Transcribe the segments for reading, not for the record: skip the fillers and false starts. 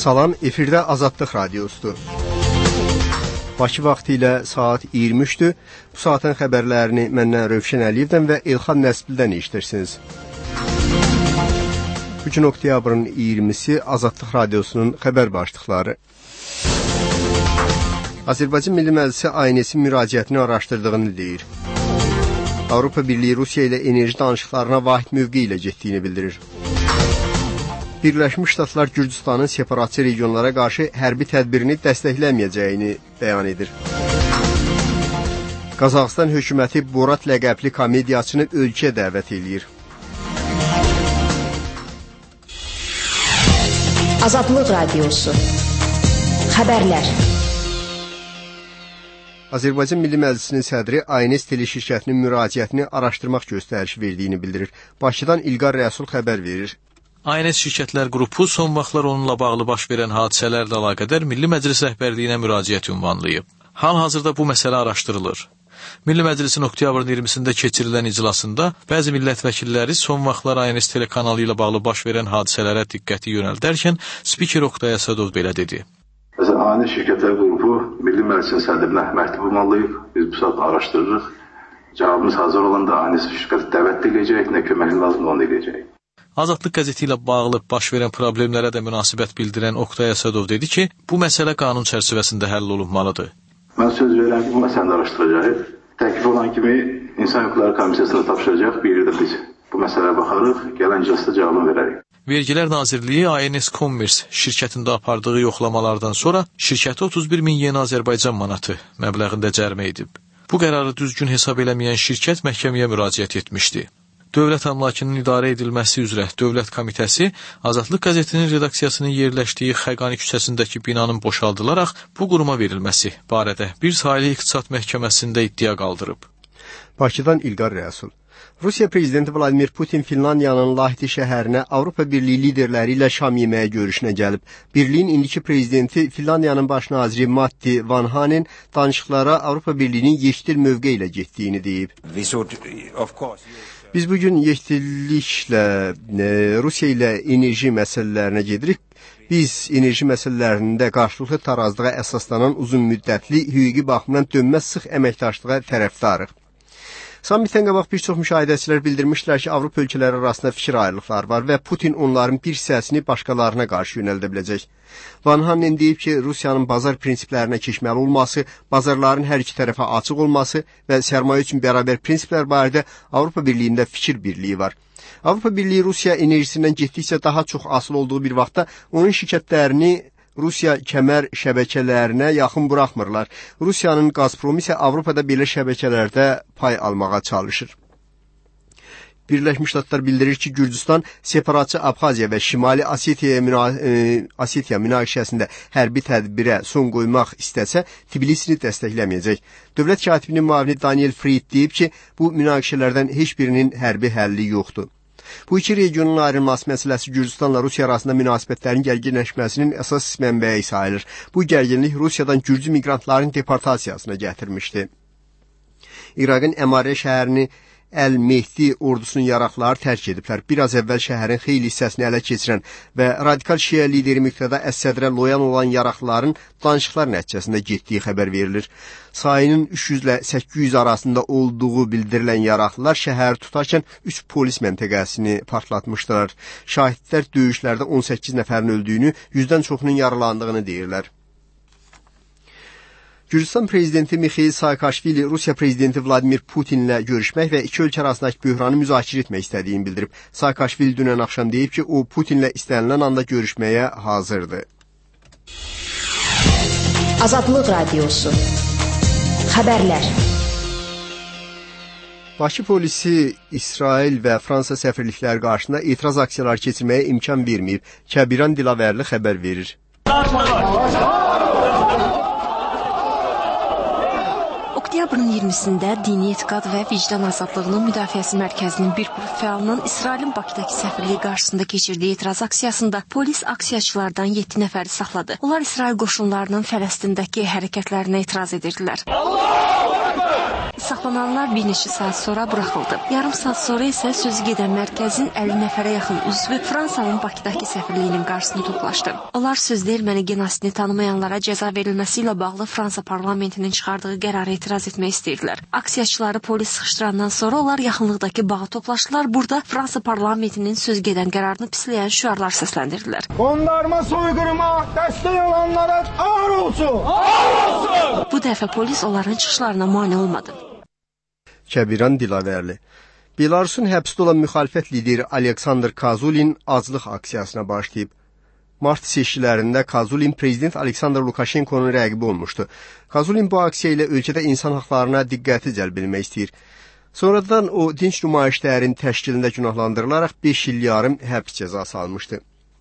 Salam, efirdə Azadlıq Radiosudur. Bakı vaxtı ilə saat 23-dür. Bu saatın xəbərlərini məndən Rövşən Əliyevdən və Elxan Nəsbildən eşitirsiniz. Bugün oktyabrın 20-si Azadlıq Radiosunun xəbər başlıqları. Azərbaycan Milli Məclisi ANS-in müraciətini araşdırdığını deyir. Avropa Birliyi Rusiya ilə enerji danışıqlarına vahid mövqe ilə getdiyini bildirir. Birləşmiş Ştatlar Gürcüstanın separatçı regionlara qarşı hərbi tədbirini dəstəkləməyəcəyini bəyan edir. Qazaxıstan hökuməti Borat ləqəbli komediyaçını ölkəyə dəvət edir. Azadlıq Radiosu Xəbərlər. Azərbaycan Milli Məclisinin sədri ANS teleşirkətinin müraciətini araşdırmaq göstərişi verdiyini bildirir. Bakıdan İlqar Rəsul xəbər verir. ANS şirkətlər qrupu son vaxtlar onunla bağlı baş verən hadisələrlə əlaqədar Milli Məclis rəhbərliyinə müraciət ünvanlayıb. Hal-hazırda bu məsələ araşdırılır. Milli Məclisin oktyabrın 20-sində keçirilən iclasında bəzi millət vəkilləri son vaxtlar ANS telekanalı ilə bağlı baş verən hadisələrə diqqəti yönəldərkən spiker Oqtay Əsədov belə dedi. ANS şirkətlər qrupu Milli Məclisin sədrinə məktub ünvanlayıb. Biz bu saat araşdırırıq. Cavabımız hazır olanda ANS şirkəti dəvət edəcək, nə köməyin lazımdır onu edəcək. Azadlıq qəzeti ilə bağlı baş verən problemlərə də münasibət bildirən Oqtay Əsədov dedi ki, bu məsələ qanun çərçivəsində həll olunmalıdır. Mən söz verirəm ki, bu məsələni araşdıracaq. Təklif olan kimi İnsan Hüquqları Komissiyasına tapşıracaq, bir yerdə biz bu məsələyə baxarıq, gələn iclasda cavabını verərik. Vergilər Nazirliyi ANS Commerce şirkətində apardığı yoxlamalardan sonra şirkəti 31 min yeni Azərbaycan manatı məbləğində cərimə edib. Bu qərarı düzgün hesab eləməyən şirkət məhkəməyə müraciət etmişdi. Dövlət əmlakının idarə edilməsi üzrə Dövlət Komitəsi Azadlıq qəzetinin redaksiyasının yerləşdiyi Xəqani küçəsindəki binanın boşaldılaraq bu quruma verilməsi barədə bir saylı iqtisad məhkəməsində iddia qaldırıb. Bakıdan İlqar Rəsul. Rusiya prezidenti Vladimir Putin Finlandiyanın Lahti şəhərinə Avropa Birliyi liderləri ilə şam yeməyə görüşünə gəlib. Birliyin indiki prezidenti Finlandiyanın baş naziri Matti Vanhanen danışıqlara Avropa Birliyinin yeşil mövqe ilə getdiyini deyib. Biz bugün yekdilliklə Rusiya ilə enerji məsələlərinə gedirik. Biz enerji məsələlərində qarşılıqlı tarazlığa əsaslanan uzun müddətli hüquqi baxımdan dönməz sıx əməkdaşlığa tərəfdarıq. Sammitdən qabaq bir çox müşahidəçilər bildirmişlər ki, Avropa ölkələri arasında fikir ayrılıqları var və Putin onların bir hissəsini başqalarına qarşı yönəldə biləcək. Van Hanen deyib ki, Rusiyanın bazar prinsiplərinə keçməli olması, bazarların hər iki tərəfə açıq olması və sərmayə üçün bərabər prinsiplər barədə Avropa Birliyində fikir birliyi var. Avropa Birliyi Rusiya enerjisindən getdikcə daha çox asılı olduğu bir vaxtda onun şirkətlərini Rusiya kəmər şəbəkələrinə yaxın buraxmırlar. Rusiyanın Gazprom isə Avropada belə şəbəkələrdə pay almağa çalışır. Birləşmiş Ştatlar bildirir ki, Gürcüstan separatçı Abxaziya və Şimali Osetiya münaqişəsində hərbi tədbirə son qoymaq istəsə, Tbilisini dəstəkləməyəcək. Dövlət katibinin müavini Daniel Fried deyib ki, bu münaqişələrdən heç birinin hərbi həlli yoxdur. Bu iki regionun ayrılması məsələsi Gürcüstanla Rusiya arasında münasibətlərin gərginləşməsinin əsas mənbəyi sayılır. Bu gərginlik Rusiyadan gürcü miqrantların deportasiyasına gətirmişdi. İraqın Əmarə şəhərini Əl-Mehdi ordusunun yaraqları tərk ediblər. Biraz əvvəl şəhərin xeyli hissəsini ələ keçirən və radikal şiə lideri Müqtada Əs-Sədrə loyan olan yaraqların danışıqlar nəticəsində getdiyi xəbər verilir. Sayının 300 ilə 800 arasında olduğu bildirilən yaraqlılar şəhəri tutarkən 3 polis məntəqəsini partlatmışdılar. Şahidlər döyüşlərdə 18 nəfərin öldüyünü, 100-dən çoxunun yaralandığını deyirlər. Gürcüstan prezidenti Mikhail Saakashvili Rusiya prezidenti Vladimir Putinlə görüşmək və iki ölkə arasındakı böhranı müzakirə etmək istədiyini bildirib. Saakashvili dünən axşam deyib ki, o Putinlə istənilən anda görüşməyə hazırdır. Azadlıq Radiosu Xəbərlər. Bakı polisi İsrail və Fransa səfirlikləri qarşısında etiraz aksiyaları keçirməyə imkan verməyib. Kəbiran Dilavərli xəbər verir. Oktyabrın 20-sində Dini Etiqad və Vicdan Azadlığının Müdafiəsi Mərkəzinin bir qrup fəalının İsrailin Bakıdakı səfirliyi qarşısında keçirdiyi etiraz aksiyasında polis aksiyaçılardan 7 nəfəri saxladı. Onlar İsrail qoşunlarının Fələstindəki hərəkətlərinə etiraz edirdilər. Allahu Ekber! Saxlananlar bir neçə saat sonra buraxıldı. Yarım saat sonra isə sözü gedən mərkəzin 50 nəfərə yaxın üzvü Fransanın Bakıdakı səfirliyinin qarşısında toplaşdı. Onlar sözdə erməni genosidini tanımayanlara cəza verilməsi ilə bağlı Fransa parlamentinin çıxardığı qərara etiraz etmək istəyirdilər. Aksiyaçıları polis sıxışdırandan sonra onlar yaxınlıqdakı bağa toplaşdılar. Burada Fransa parlamentinin söz gedən qərarını pisləyən şüarlar səsləndirdilər. Qondarma soyqırıma dəstək olanlara ağır olsun! Ağır olsun! Bu dəfə polis onların çıxışlarına mane olmadı. Kəbiran Dilavərli. Belarusun həbsdə olan müxalifət lideri Aleksandr Kazulin aclıq aksiyasına başlayıb. Mart seçkilərində Kazulin prezident Aleksandr Lukashenkonun rəqibi olmuşdu. Kazulin bu aksiya ilə ölkədə insan haqlarına diqqəti cəlb etmək istəyir. Sonradan o dinç nümayişlərin təşkilində günahlandırılaraq 5 il yarım həbs cəzası almışdı.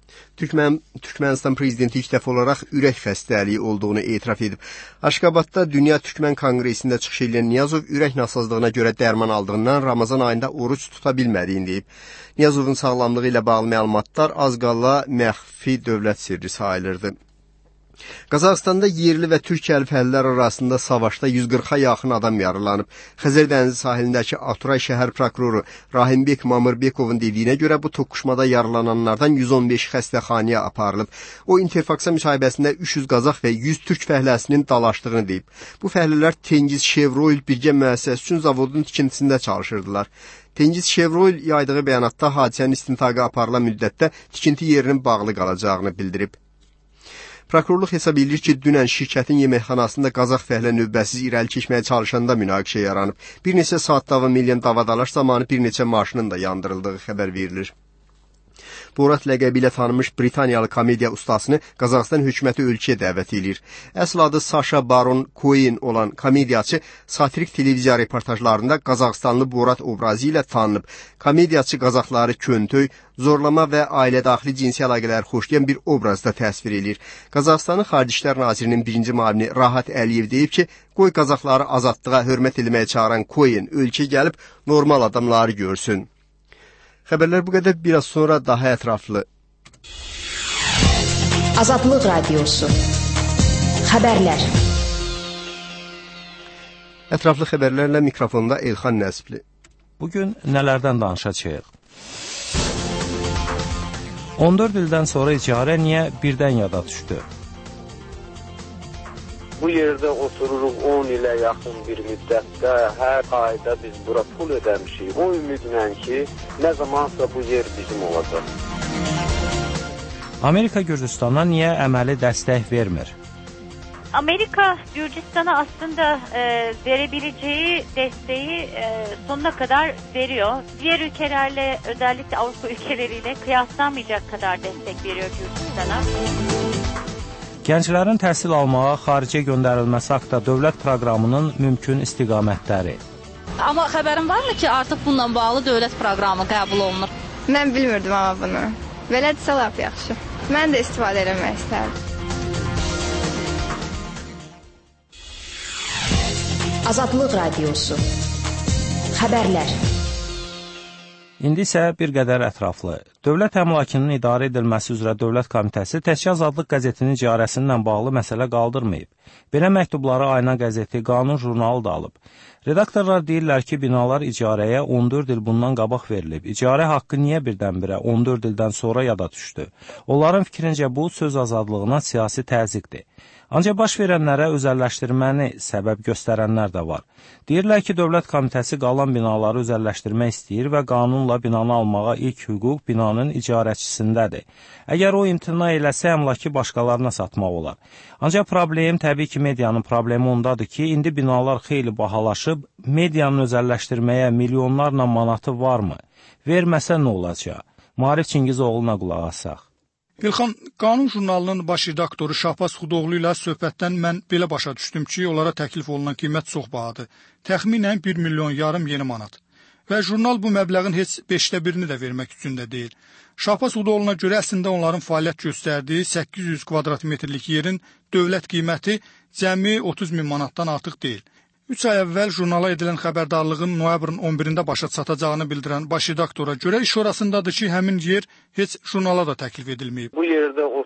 Türkmənistan prezidenti ilk dəfə olaraq ürək xəstəliyi olduğunu etiraf edib. Aşqabadda Dünya Türkmən Konqresində çıxış edən Niyazov ürək nasazlığına görə dərman aldığından Ramazan ayında oruç tuta bilmədiyini deyib. Niyazovun sağlamlığı ilə bağlı məlumatlar az qala məxfi dövlət sirri sayılırdı. Qazaxıstanda yerli və türk fəallilər arasında savaşda 140-a yaxın adam yaralanıb. Xəzər dənizi sahilindəki Aturay şəhər prokuroru Rahimbek Mamırbekovun dediyinə görə bu toqquşmada yaralananlardan 115 xəstəxanaya aparılıb. O Interfax'a müsahibəsində 300 Qazax və 100 türk fəhləsinin dalaşdığını deyib. Bu fəhlələr Tengiz Chevroil birgə müəssisəsi üçün zavodun tikintisində çalışırdılar. Tengiz Chevroil yaydığı bəyanatda hadisənin istintaqı aparılan müddətdə tikinti yerinin bağlı qalacağını bildirib. Prokurorluq hesab edir ki, dünən şirkətin yeməkxanasında Qazax fəhlə növbəsiz irəli keçməyə çalışanda münaqişə yaranıb. Bir neçə saat davam edən davadalaş zamanı bir neçə maşının da yandırıldığı xəbər verilir. Borat ləqəbi ilə tanınmış Britaniyalı komediya ustasını Qazaxıstan hökuməti ölkəyə dəvət edir. Əsl adı Sasha Baron Cohen olan komediyaçı satirik televiziya reportajlarında Qazaxıstanlı Borat obrazı ilə tanınıb. Komediyaçı Qazaxları köntöy, zorlama və ailə daxili cinsi əlaqələri xoşlayan bir obrazda təsvir edir. Qazaxıstanın Xarici İşlər Nazirinin birinci müavini Rahat Əliyev deyib ki, qoy Qazaxları azadlığa hörmət etməyə çağıran Cohen ölkəyə gəlib normal adamları görsün. Xəbərlər bu qədər, biraz sonra daha ətraflı. Azadlıq Radiosu. Xəbərlər. Ətraflı xəbərlərlə mikrofonda Elxan Nəsibli. Bugün nələrdən danışacağıq? 14 ildən sonra icarə niyə birdən yada düşdü? Bu yerdə otururuq 10 ilə yaxın bir müddətdə, hər ayda biz bura pul ödəmişik. O ümidlə ki, nə zamansa bu yer bizim olacaq. Amerika Gürcüstana niyə əməli dəstək vermir? Amerika Gürcistan'a aslında verebileceği desteği sonuna kadar veriyor. Diğer ülkelerle, özellikle Avrupa ülkeleriyle kıyaslanmayacak kadar destek veriyor Gürcistan'a. Gənclərin təhsil almağa xaricə göndərilməsi haqda dövlət proqramının mümkün istiqamətləri. Amma xəbərin varmı ki, artıq bununla bağlı dövlət proqramı qəbul olunur? Mən bilmirdim amma bunu. Belədirsə lap yaxşı. Mən də istifadə eləmək istərdim. Azadlıq Radiosu. Xəbərlər. İndi isə bir qədər ətraflı. Dövlət əmlakının idarə edilməsi üzrə Dövlət Komitəsi təkcə Azadlıq qəzetinin icarəsindən bağlı məsələ qaldırmayıb. Belə məktubları Ayna qəzeti, Qanun jurnalı da alıb. Redaktorlar deyirlər ki, binalar icarəyə 14 il bundan qabaq verilib. İcarə haqqı niyə birdən-birə 14 ildən sonra yada düşdü? Onların fikrincə bu söz azadlığına siyasi təzyiqdir. Ancaq baş verənlərə özəlləşdirməni səbəb göstərənlər də var. Deyirlər ki, Dövlət Komitəsi qalan binaları özəlləşdirmək istəyir və qanunla binanı almağa ilk hüquq binanın icarəçisindədir. Əgər o imtina eləsə, əmlakı başqalarına satmaq olar. Ancaq problem təbii ki, medianın problemi ondadır ki, indi binalar xeyli bahalaşıb, medianın özəlləşdirməyə milyonlarla manatı varmı? Verməsə nə olacaq? Maarif Çingizoğlu'na qulaq asaq. İlxan, Qanun jurnalının baş redaktoru Şahbaz Xudoğlu ilə söhbətdən mən belə başa düşdüm ki, onlara təklif olunan qiymət çox bahadır. Təxminən 1,5 milyon yeni manat. Və jurnal bu məbləğin heç 1/5-ni də vermək üçün də deyil. Şahbaz Xudoğlu'na görə əslində onların fəaliyyət göstərdiyi 800 kvadrat metrlik yerin dövlət qiyməti cəmi 30 min manatdan artıq deyil. 3 ay əvvəl jurnala edilən xəbərdarlığın noyabrın 11-də başa çatacağını bildirən baş redaktora görə iş orasındadır ki, həmin yer heç jurnala da təklif edilməyib. Bu yerdə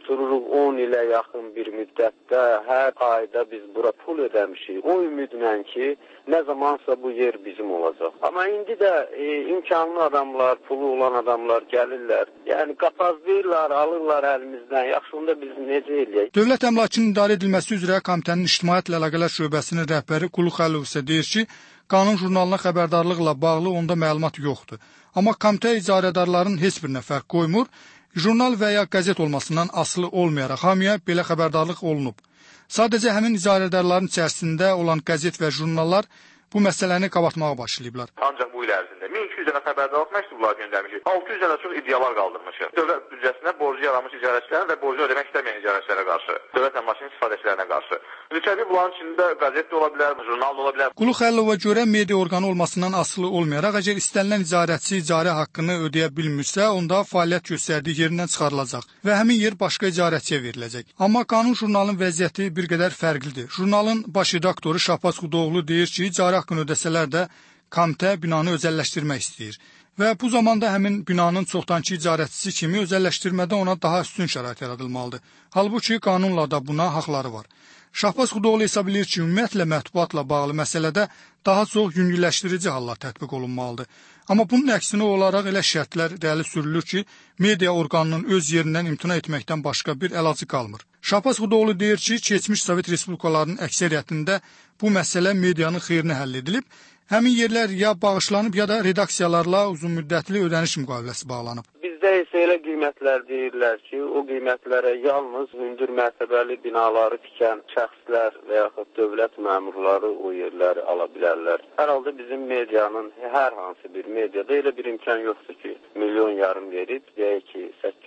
otururuq 10 ilə yaxın bir müddətdə hər ayda biz bura pul ödəmişik. O ümidlə ki, nə zamansa bu yer bizim olacaq. Amma indi də imkanlı adamlar, pulu olan adamlar gəlirlər. Yəni qapazlayırlar, alırlar əlimizdən. Yaxşı onda biz necə eləyək? Dövlət əmlakının idarə edilməsi üzrə komitənin İctimaiyyətlə Əlaqələr şöbəsinin rəhbəri Qulu Xəlilov isə deyir ki, qanun jurnalına xəbərdarlıqla bağlı onda məlumat yoxdur. Amma komitə icarədarların heç birinə fərq qoymur. Jurnal və ya qəzet olmasından asılı olmayaraq hamıya belə xəbərdarlıq olunub. Sadəcə həmin icarədarların içərisində olan qəzet və jurnallar bu məsələni qabartmağa başlayıblar. Ancaq bu il ərzində 1200 dənə xəbərdarlıq məktubları göndərmişik. 600 dənə çox iddialar qaldırmışıq. Dövlət büdcəsinə borcu yaranmış icarəçilərə və borcu ödəmək istəməyən icarəçilərə qarşı, dövlət əmlakının istifadəçilərinə qarşı. Təbii bunların içində qəzet də ola bilər, jurnal da ola bilər. Qulu Xəlilova görə media orqanı olmasından asılı olmayaraq, əgər istənilən icarəçi icarə haqqını ödəyə bilmirsə, onda fəaliyyət göstərdiyi yerindən çıxarılacaq və həmin yer başqa icarəçiyə veriləcək. Amma qanun jurnalın vəziyyəti bir qədər fərqlidir. Jurnalın baş redaktoru Şahbaz Xudoğlu deyir ki, icarə haqqını ödəsələr də komitə binanı özəlləşdirmək istəyir və bu zamanda həmin binanın çoxdankı icarəçisi kimi özəlləşdirmədə ona daha üstün şərait yaradılmalıdır. Halbuki qanunla da buna haqları var. Şahbaz Xudoğlu hesab edir ki, ümumiyyətlə mətbuatla bağlı məsələdə daha çox yüngülləşdirici hallar tətbiq olunmalıdır. Amma bunun əksinə olaraq elə şərtlər irəli sürülür ki, media orqanının öz yerindən imtina etməkdən başqa bir əlacı qalmır. Şahbaz Xudoğlu deyir ki, keçmiş Sovet Respublikalarının əksəriyyətində bu məsələ medianın xeyrinə həll edilib, həmin yerlər ya bağışlanıb, ya da redaksiyalarla uzunmüddətli ödəniş müqaviləsi bağlanıb. Bizdə isə elə qiymətlər deyirlər ki, o qiymətlərə yalnız hündür mərtəbəli binaları tikən şəxslər və yaxud dövlət məmurları o yerləri ala bilərlər. Hər halda bizim medianın hər hansı bir mediada elə bir imkan yoxdur ki, 1,5 milyon verib, deyək ki,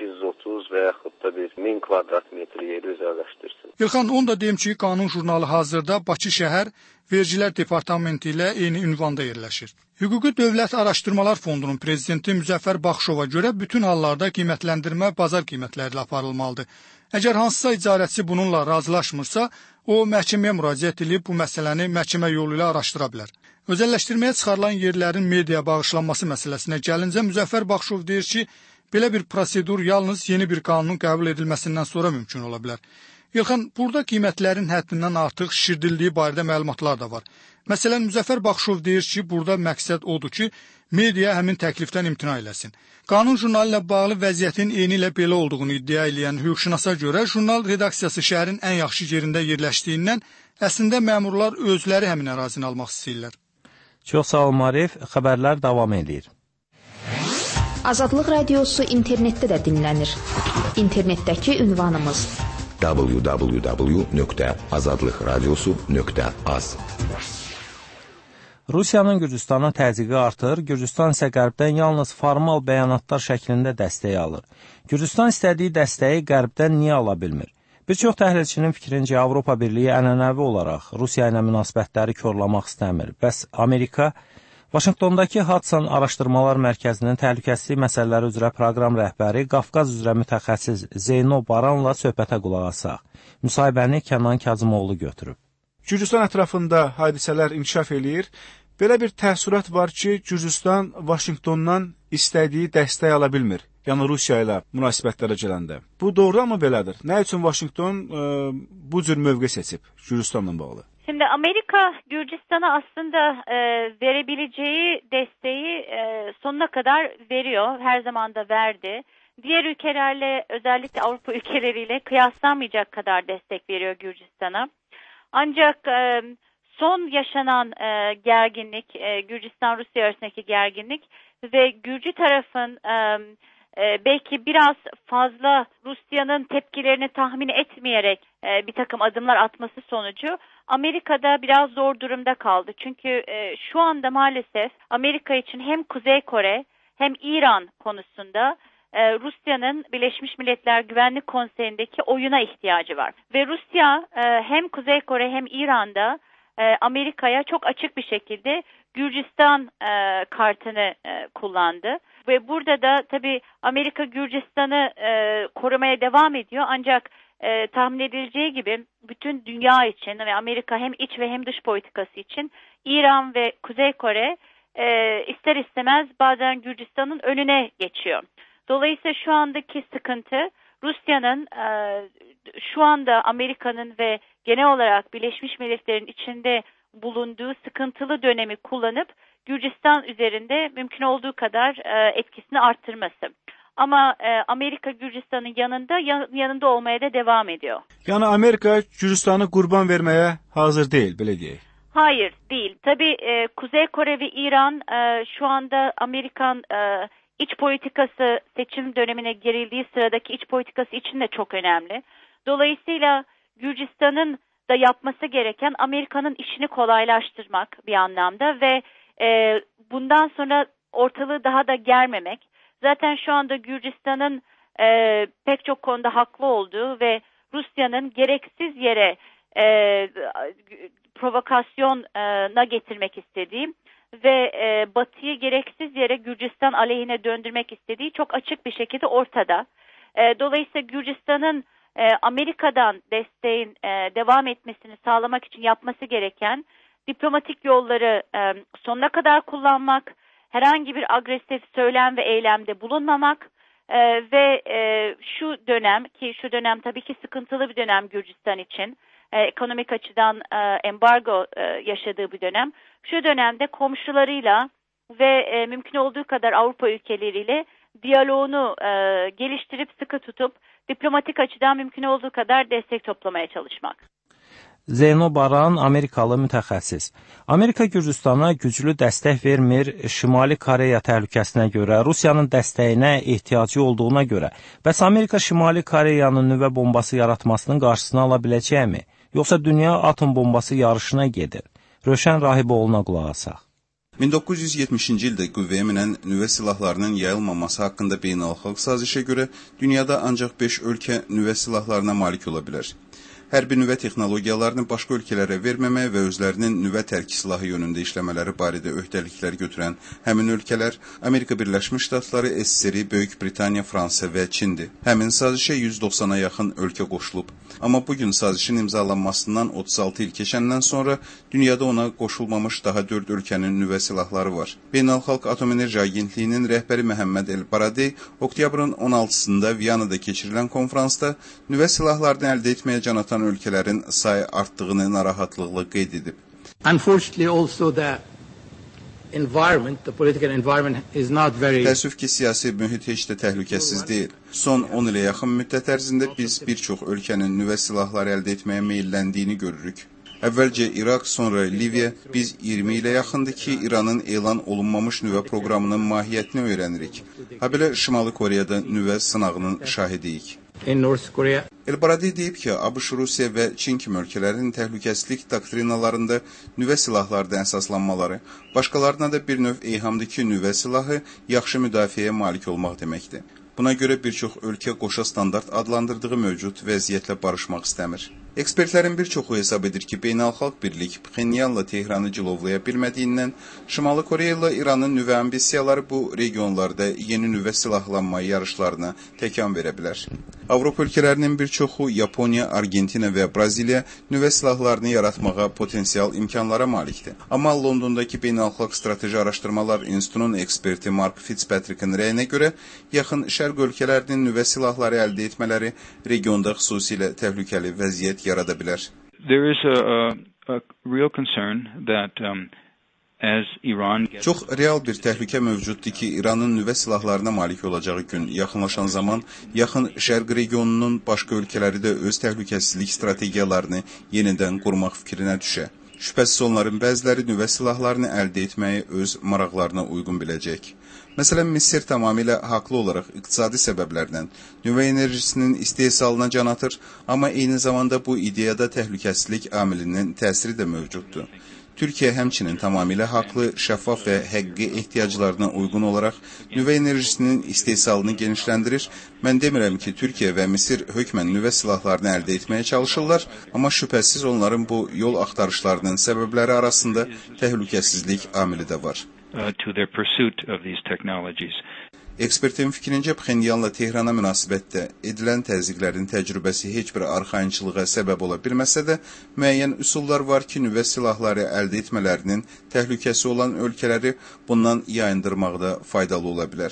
830 və yaxud da 1000 kvadrat metr yeri özəlləşdirsin. İlxan, onu da deyim ki, qanun jurnalı hazırda Bakı şəhər Vergilər Departamenti ilə eyni ünvanda yerləşir. Hüquqi Dövlət Araşdırmalar Fondunun prezidenti Müzəffər Baxışova görə bütün hallarda qiymətləndirmə bazar qiymətləri ilə aparılmalıdır. Əgər hansısa icarəçi bununla razılaşmırsa, o məhkəməyə müraciət edib bu məsələni məhkəmə yolu ilə araşdıra bilər. Özəlləşdirməyə çıxarılan yerlərin media bağışlanması məsələsinə gəlincə Müzəffər Baxışov deyir ki, belə bir prosedur yalnız yeni bir qanunun qəbul edilməsindən sonra mümkün ola bilər. İlxan, burada qiymətlərin həddindən artıq şişirdildiyi barədə məlumatlar da var. Məsələn, Müzəffər Baxışov deyir ki, burada məqsəd odur ki, media həmin təklifdən imtina eləsin. Qanun jurnalı ilə bağlı vəziyyətin eyni ilə belə olduğunu iddia edən hüquqşünasa görə, jurnal redaksiyası şəhərin ən yaxşı yerində yerləşdiyindən əslində məmurlar özləri həmin ərazini almaq istəyirlər. Çox sağ ol Marif, xəbərlər davam edir. Azadlıq Radiosu internetdə də dinlənir. İnternetdəki ünvanımız www.azadlıqradiosu.az. Rusiyanın Gürcüstana təzyiqi artır, Gürcüstan isə qərbdən yalnız formal bəyanatlar şəklində dəstək alır. Gürcüstan istədiyi dəstəyi qərbdən niyə ala bilmir? Bir çox təhlilçinin fikrincə Avropa Birliyi ənənəvi olaraq Rusiya ilə münasibətləri korlamaq istəmir. Bəs Amerika Vaşinqtondakı Hudson Araşdırmalar Mərkəzinin təhlükəsizlik məsələləri üzrə proqram rəhbəri Qafqaz üzrə mütəxəssis Zeyno Baranla söhbətə qulaq asaq. Müsahibəni Kənan Kazımoğlu götürüb. Gürcüstan ətrafında hadisələr inkişaf eləyir. Belə bir təəssürat var ki, Gürcüstan Vaşinqtondan istədiyi dəstək ala bilmir. Yəni Rusiya ilə münasibətlərə gələndə. Bu doğru mu belədir? Nə üçün Vaşinqton bu cür mövqe seçib Gürcüstanla bağlı? Şimdi Amerika Gürcistan'a aslında verebileceği desteği sonuna kadar veriyor. Her zaman da verdi. Diğer ülkelerle, özellikle Avrupa ülkeleriyle kıyaslanmayacak kadar destek veriyor Gürcistan'a. Ancak son yaşanan gerginlik, Gürcistan-Rusya arasındaki gerginlik ve Gürcü tarafın belki biraz fazla Rusya'nın tepkilerini tahmin etmeyerek bir takım adımlar atması sonucu Amerika'da biraz zor durumda kaldı. Çünkü şu anda maalesef Amerika için hem Kuzey Kore hem İran konusunda Rusya'nın Birleşmiş Milletler Güvenlik Konseyi'ndeki oyuna ihtiyacı var. Ve Rusya hem Kuzey Kore hem İran'da Amerika'ya çok açık bir şekilde Gürcistan kartını kullandı. Ve burada da tabii Amerika Gürcistan'ı korumaya devam ediyor. Ancak tahmin edileceği gibi bütün dünya için ve Amerika hem iç ve hem dış politikası için İran ve Kuzey Kore ister istemez bazen Gürcistan'ın önüne geçiyor. Dolayısıyla şu andaki sıkıntı Rusya'nın şu anda Amerika'nın ve genel olarak Birleşmiş Milletler'in içinde bulunduğu sıkıntılı dönemi kullanıp Gürcistan üzerinde mümkün olduğu kadar etkisini arttırması. Ama Amerika Gürcistan'ın yanında olmaya da devam ediyor. Yani Amerika Gürcistan'ı kurban vermeye hazır değil, böyle diyeyim. Hayır, değil. Tabii Kuzey Kore ve İran şu anda Amerikan iç politikası seçim dönemine girildiği sıradaki iç politikası için de çok önemli. Dolayısıyla Gürcistan'ın da yapması gereken Amerika'nın işini kolaylaştırmak bir anlamda ve bundan sonra ortalığı daha da germemek. Zaten şu anda Gürcistan'ın pek çok konuda haklı olduğu ve Rusya'nın gereksiz yere provokasyona getirmek istediği ve Batı'yı gereksiz yere Gürcistan aleyhine döndürmek istediği çok açık bir şekilde ortada. Dolayısıyla Gürcistan'ın Amerika'dan desteğin devam etmesini sağlamak için yapması gereken diplomatik yolları sonuna kadar kullanmak, herhangi bir agresif söylem ve eylemde bulunmamak ve şu dönem tabii ki sıkıntılı bir dönem Gürcistan için, ekonomik açıdan embargo yaşadığı bir dönem. Şu dönemde komşularıyla ve mümkün olduğu kadar Avrupa ülkeleriyle diyaloğunu geliştirip sıkı tutup diplomatik açıdan mümkün olduğu kadar destek toplamaya çalışmak. Zeyno Baran, Amerikalı mütəxəssis. Amerika Gürcistana güclü dəstək vermir, Şimali Koreya təhlükəsinə görə, Rusiyanın dəstəyinə ehtiyacı olduğuna görə. Bəs Amerika Şimali Koreyanın nüvə bombası yaratmasının qarşısını ala biləcəkmi? Yoxsa dünya atom bombası yarışına gedir? Röşən Rahiboğlu'na qulaq asaq. 1970-ci ildə qüvvəyə minən nüvə silahlarının yayılmaması haqqında beynəlxalq sazişə görə dünyada ancaq 5 ölkə nüvə silahlarına malik ola bilər. Hərbi nüvə texnologiyalarını başqa ölkələrə verməmək və özlərinin nüvə tərk silahı yönündə işləmələri barədə öhdəliklər götürən həmin ölkələr Amerika Birləşmiş Ştatları, SSR, Böyük Britaniya, Fransa və Çindir. Həmin sazişə 190-a yaxın ölkə qoşulub. Amma bugün sazişin imzalanmasından 36 il keçəndən sonra dünyada ona qoşulmamış daha 4 ölkənin nüvə silahları var. Beynəlxalq Atom Enerji Agentliyinin rəhbəri Məhəmməd El-Baradey oktyabrın 16-sında Viyanada keçirilən konferansda nüvə silahlarını əldə etməyə can atan ölkələrin sayı artdığını narahatlıqla qeyd edib. Təəssüf ki, siyasi mühit heç də təhlükəsiz deyil. Son 10 ilə yaxın müddət ərzində biz bir çox ölkənin nüvə silahları əldə etməyə meyilləndiyini görürük. Əvvəlcə İraq, sonra Liviya, biz 20 ilə yaxındır ki, İranın elan olunmamış nüvə proqramının mahiyyətini öyrənirik. Habelə Şimali Koreyada nüvə sınağının şahidiyik. El-Baradey deyib ki, ABŞ, Rusiya və Çin kimi ölkələrin təhlükəsizlik doktrinalarında nüvə silahlarda əsaslanmaları, başqalarına da bir növ eyhamdır ki, nüvə silahı yaxşı müdafiəyə malik olmaq deməkdir. Buna görə bir çox ölkə qoşa standart adlandırdığı mövcud vəziyyətlə barışmaq istəmir. Ekspertlərin bir çoxu hesab edir ki, beynəlxalq birlik Pxenyanla Tehranı cilovlaya bilmədiyindən Şimali Koreya ilə İranın nüvə ambisiyaları bu regionlarda yeni nüvə silahlanma yarışlarına təkan verə bilər. Avropa ölkələrinin bir çoxu Yaponiya, Argentina və Braziliya nüvə silahlarını yaratmağa potensial imkanlara malikdir. Amma Londondakı Beynəlxalq Strateji Araşdırmalar İnstitutunun eksperti Mark Fitzpatrick'in rəyinə görə yaxın şərq ölkələrinin nüvə silahları əldə etmələri regionda xüsusilə təhlükəli vəziyyət yarada bilər. There is a real concern that Çox real bir təhlükə mövcuddur ki, İranın nüvə silahlarına malik olacağı gün yaxınlaşan zaman yaxın şərq regionunun başqa ölkələri də öz təhlükəsizlik strategiyalarını yenidən qurmaq fikrinə düşə. Şübhəsiz onların bəziləri nüvə silahlarını əldə etməyi öz maraqlarına uyğun biləcək. Məsələn, Misir tamamilə haqlı olaraq iqtisadi səbəblərdən nüvə enerjisinin istehsalına can atır, amma eyni zamanda bu ideyada təhlükəsizlik amilinin təsiri də mövcuddur. Türkiyə həmçinin tamamilə haqlı, şəffaf və həqiqi ehtiyaclarına uyğun olaraq nüvə enerjisinin istehsalını genişləndirir. Mən demirəm ki, Türkiyə və Misir hökmən nüvə silahlarını əldə etməyə çalışırlar, amma şübhəsiz onların bu yol axtarışlarının səbəbləri arasında təhlükəsizlik amili də var. Ekspertin fikrincə, Pxenyanla Tehrana münasibətdə edilən təzyiqlərin təcrübəsi heç bir arxayınçılığa səbəb ola bilməsə də, müəyyən üsullar var ki, nüvə silahları əldə etmələrinin təhlükəsi olan ölkələri bundan yayındırmaqda faydalı ola bilər.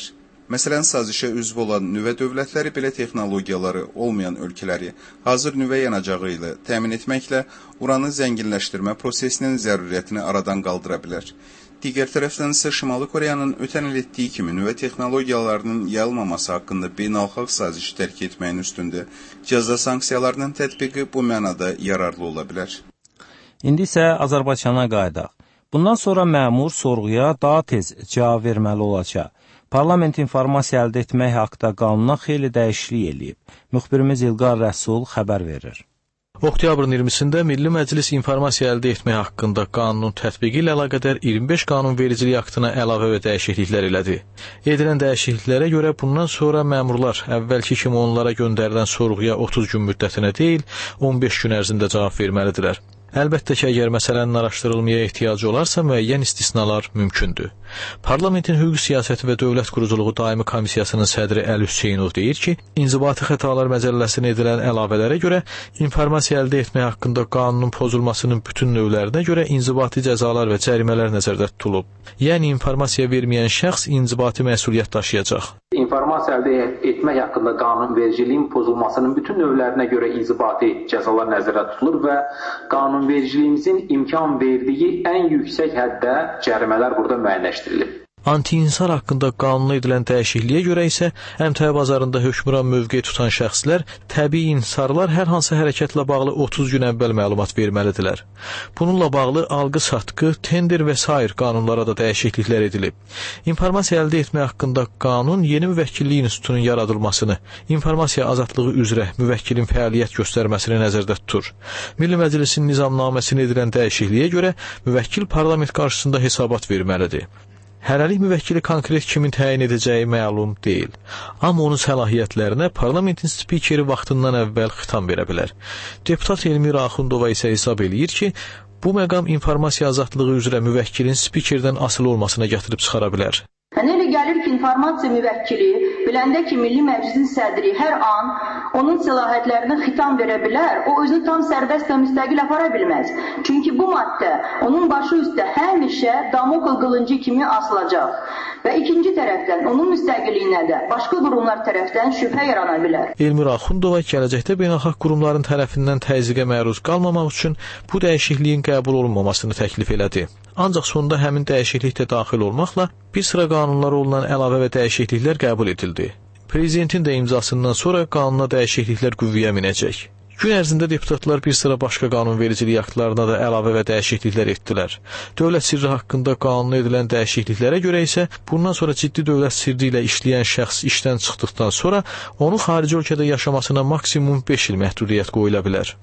Məsələn, sazişə üzv olan nüvə dövlətləri belə texnologiyaları olmayan ölkələri hazır nüvə yanacağı ilə təmin etməklə uranı zənginləşdirmə prosesinin zəruriyyətini aradan qaldıra bilər. Digər tərəfdən isə Şimali Koreyanın ötən il etdiyi kimi nüvə texnologiyalarının yayılmaması haqqında beynəlxalq sazişi tərk etməyin üstündə cəza sanksiyalarının tətbiqi bu mənada yararlı ola bilər. İndi isə Azərbaycana qayıdaq. Bundan sonra məmur sorğuya daha tez cavab verməli olacaq. Parlament informasiya əldə etmək haqda qanuna xeyli dəyişiklik eləyib. Müxbirimiz İlqar Rəsul xəbər verir. Oktyabrın 20-sində Milli Məclis informasiya əldə etmək haqqında qanunun tətbiqi ilə əlaqədar 25 qanunvericilik aktına əlavə və dəyişikliklər elədi. Edilən dəyişikliklərə görə bundan sonra məmurlar əvvəlki kimi onlara göndərilən sorğuya 30 gün müddətinə deyil, 15 gün ərzində cavab verməlidirlər. Əlbəttə ki, əgər məsələnin araşdırılmaya ehtiyacı olarsa, müəyyən istisnalar mümkündür. Parlamentin Hüquq Siyasəti və Dövlət Quruculuğu Daimi Komissiyasının sədri Əli Hüseynov deyir ki, İnzibati Xətalar Məcəlləsinə edilən əlavələrə görə informasiya əldə etmək haqqında qanunun pozulmasının bütün növlərinə görə inzibati cəzalar və cərimələr nəzərdə tutulub. Yəni, informasiya verməyən şəxs inzibati məsuliyyət daşıyacaq. İnformasiya əldə etmək haqqında qanunvericiliyin pozulmasının bütün növlərinə görə inzibati cəzalar nəzərdə tutulur və qanunvericiliyimizin imkan verdiyi ən yüksək həddə cərimələr burada müəyyənləşdirilir. Anti-insar haqqında qanuna edilən dəyişikliyə görə isə əmtəə bazarında hökmran mövqe tutan şəxslər təbii insarlar hər hansı hərəkətlə bağlı 30 gün əvvəl məlumat verməlidirlər. Bununla bağlı alqı-satqı, tender və sair qanunlara da dəyişikliklər edilib. İnformasiya əldə etmək haqqında qanun yeni müvəkkillik institutunun yaradılmasını, informasiya azadlığı üzrə müvəkkilin fəaliyyət göstərməsini nəzərdə tutur. Milli Məclisin nizamnaməsinə edilən dəyişikliyə görə müvəkkil parlament qarşısında hesabat verməlidir. Hələlik müvəkkili konkret kimin təyin edəcəyi məlum deyil. Amma onun səlahiyyətlərinə parlamentin spikeri vaxtından əvvəl xitam verə bilər. Deputat Elmira Axundova isə hesab eləyir ki, bu məqam informasiya azadlığı üzrə müvəkkilin spikerdən asılı olmasına gətirib çıxara bilər. Mənə elə gəlir ki, informasiya müvəkkili biləndə ki, Milli Məclisin sədri hər an onun səlahiyyətlərinə xitam verə bilər, o özünü tam sərbəst və müstəqil apara bilməz. Çünki bu maddə onun başı üstə həmişə Damokl qılıncı kimi asılacaq və ikinci tərəfdən onun müstəqilliyinə də başqa qurumlar tərəfdən şübhə yarana bilər. Elmira Axundova gələcəkdə beynəlxalq qurumların tərəfindən təzyiqə məruz qalmamaq üçün bu dəyişikliyin qəbul olunmamasını təklif elədi. Ancaq sonunda həmin dəyişiklik də daxil olmaqla bir sıra qanunlara olunan əlavə və dəyişikliklər qəbul edildi. Prezidentin də imzasından sonra qanuna dəyişikliklər qüvvəyə minəcək. Gün ərzində deputatlar bir sıra başqa qanunvericilik aktlarına da əlavə və dəyişikliklər etdilər. Dövlət sirri haqqında qanuna edilən dəyişikliklərə görə isə bundan sonra ciddi dövlət sirri ilə işləyən şəxs işdən çıxdıqdan sonra onun xarici ölkədə yaşamasına maksimum 5 il məhdudiyyət qoyula bilər.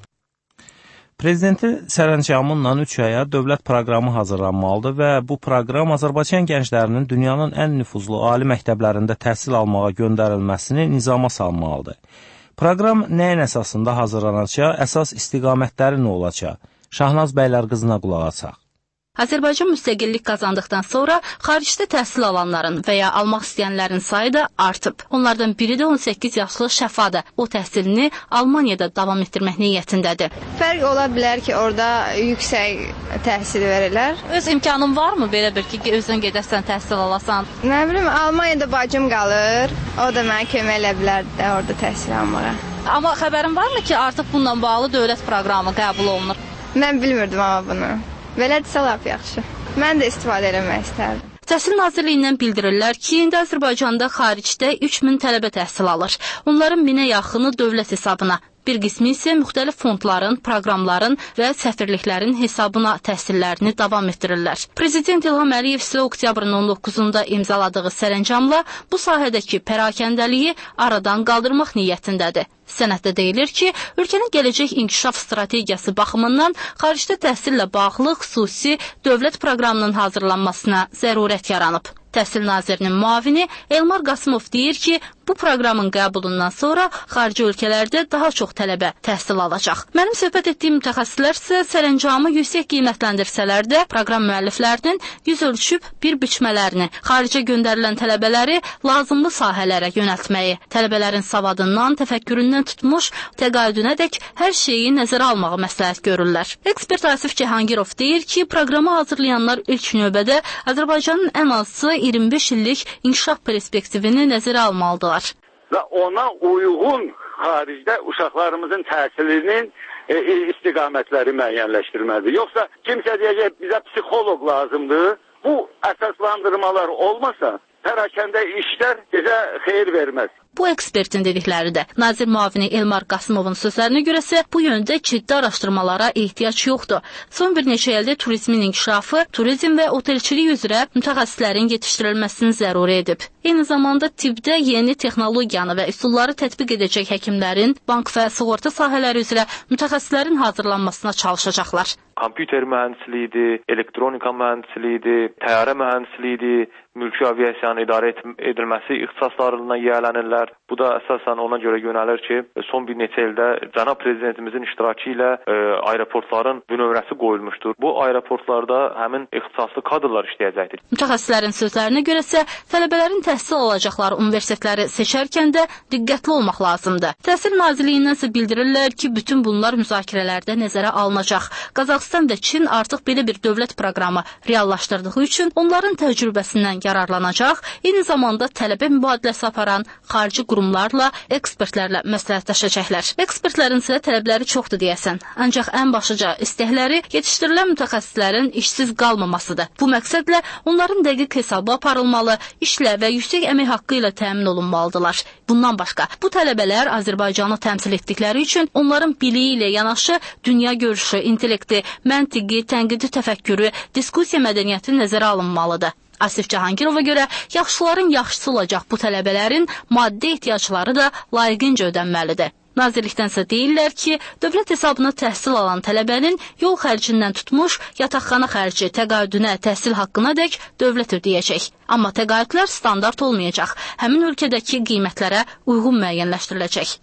Prezidentin sərəncamınla 3 aya dövlət proqramı hazırlanmalıdır və bu proqram Azərbaycan gənclərinin dünyanın ən nüfuzlu ali məktəblərində təhsil almağa göndərilməsini nizama salmalıdır. Proqram nəyin əsasında hazırlanacaq, əsas istiqamətləri nə olacaq? Şahnaz bəylər qızına qulaq asaq. Azərbaycan müstəqillik qazandıqdan sonra xaricdə təhsil alanların və ya almaq istəyənlərin sayı da artıb. Onlardan biri də 18 yaşlı Şəfadır. O təhsilini Almaniyada davam etdirmək niyyətindədir. Fərq ola bilər ki, orada yüksək təhsil verirlər. Öz imkanın varmı belə bir ki, özün gedəsən, təhsil alasan? Nə bilim, Almaniyada bacım qalır. O da mənə kömək elə bilər də orada təhsil almağa. Amma xəbərin varmı ki, artıq bununla bağlı dövlət proqramı qəbul olunur? Mən bilmirdim amma bunu. Belədirsə lap yaxşı. Mən də istifadə eləmək istərdim. Təhsil Nazirliyindən bildirirlər ki, indi Azərbaycanda xaricdə 3000 tələbə təhsil alır. Onların 1000-ə yaxını dövlət hesabına. Bir qismi isə müxtəlif fondların, proqramların və səfirliklərin hesabına təhsillərini davam etdirirlər. Prezident İlham Əliyev isə oktyabrın 19-da imzaladığı sərəncamla bu sahədəki pərakəndəliyi aradan qaldırmaq niyyətindədir. Sənəddə deyilir ki, ölkənin gələcək inkişaf strategiyası baxımından xaricdə təhsillə bağlı xüsusi dövlət proqramının hazırlanmasına zərurət yaranıb. Təhsil nazirinin müavini Elmar Qasımov deyir ki, Bu proqramın qəbulundan sonra xarici ölkələrdə daha çox tələbə təhsil alacaq. Mənim söhbət etdiyim mütəxəssislər isə sərəncamı yüksək qiymətləndirsələr də proqram müəlliflərinin yüz ölçüb bir biçmələrini, xaricə göndərilən tələbələri lazımlı sahələrə yönəltməyi, tələbələrin savadından, təfəkküründən tutmuş təqaüdünədək hər şeyi nəzərə almağı məsləhət görürlər. Ekspert Asif Cahangirov deyir ki, proqramı hazırlayanlar ilk növbədə Azərbaycanın ən azı 25 illik inkişaf perspektivini nəzərə almalıdırlar. Və ona uyğun xaricdə uşaqlarımızın təhsilinin istiqamətləri müəyyənləşdirilməlidir. Yoxsa kimsə deyəcək, bizə psixoloq lazımdır. Bu əsaslandırmalar olmasa, pərakəndə işlər bizə xeyir verməz. Bu ekspertin dedikləridir. Nazir müavini Elmar Qasımovun sözlərinə görəsə, bu yöndə ciddi araşdırmalara ehtiyac yoxdur. Son bir neçə ildə turizmin inkişafı, turizm və otelçilik üzrə mütəxəssislərin yetişdirilməsini zəruri edib. Eyni zamanda tibbdə yeni texnologiyanı və üsulları tətbiq edəcək həkimlərin, bank və sığorta sahələri üzrə mütəxəssislərin hazırlanmasına çalışacaqlar. Kompüter mühəndisliyidir, elektronika mühəndisliyidir, təyyarə mühəndisliyidir, mülki aviasiyanın idarə edilməsi ixtisaslarından yiyələnirlər. Bu da əsasən ona görə yönəlir ki, son bir neçə ildə cənab prezidentimizin iştirakı ilə aeroportların bünövrəsi qoyulmuşdur. Bu aeroportlarda həmin ixtisaslı kadrlar işləyəcəkdir. Mütəxəssislərin sözlərinə görəsə, tələbələrin təhsil alacaqları universitetləri seçərkən də diqqətli olmaq lazımdır. Təhsil Nazirliyindən isə bildirirlər ki, bütün bunlar müzakirələrdə nəzərə alınacaq. Qazaxıstan və Çin artıq belə bir dövlət proqramı reallaşdırdığı üçün onların təcrübəsindən yararlanacaq, eyni zamanda tələbə mübadiləsi aparan xarici qurumlarla, ekspertlərlə məsləhətləşəcəklər. Ekspertlərin isə tələbləri çoxdur deyəsən, ancaq ən başlıca istəkləri yetişdirilən mütəxəssislərin işsiz qalmamasıdır. Bu məqsədlə onların dəqiq hesabı aparılmalı, işlə və yüksək əmək haqqı ilə təmin olunmalıdırlar. Bundan başqa, bu tələbələr Azərbaycanı təmsil etdikləri üçün onların biliyi ilə yanaşı dünya görüşü, intellekti, məntiqi, tənqidi təfəkkürü, diskussiya mədəniyyəti nəzərə alınmalıdır. Asif Cahangirova görə yaxşıların yaxşısı olacaq bu tələbələrin maddi ehtiyacları da layiqincə ödənməlidir. Nazirlikdənsə deyirlər ki, dövlət hesabına təhsil alan tələbənin yol xərcindən tutmuş, yataqxana xərci, təqaüdünə, təhsil haqqına dək dövlət ödəyəcək. Amma təqaüdlər standart olmayacaq, həmin ölkədəki qiymətlərə uyğun müəyyənləşdiriləcək.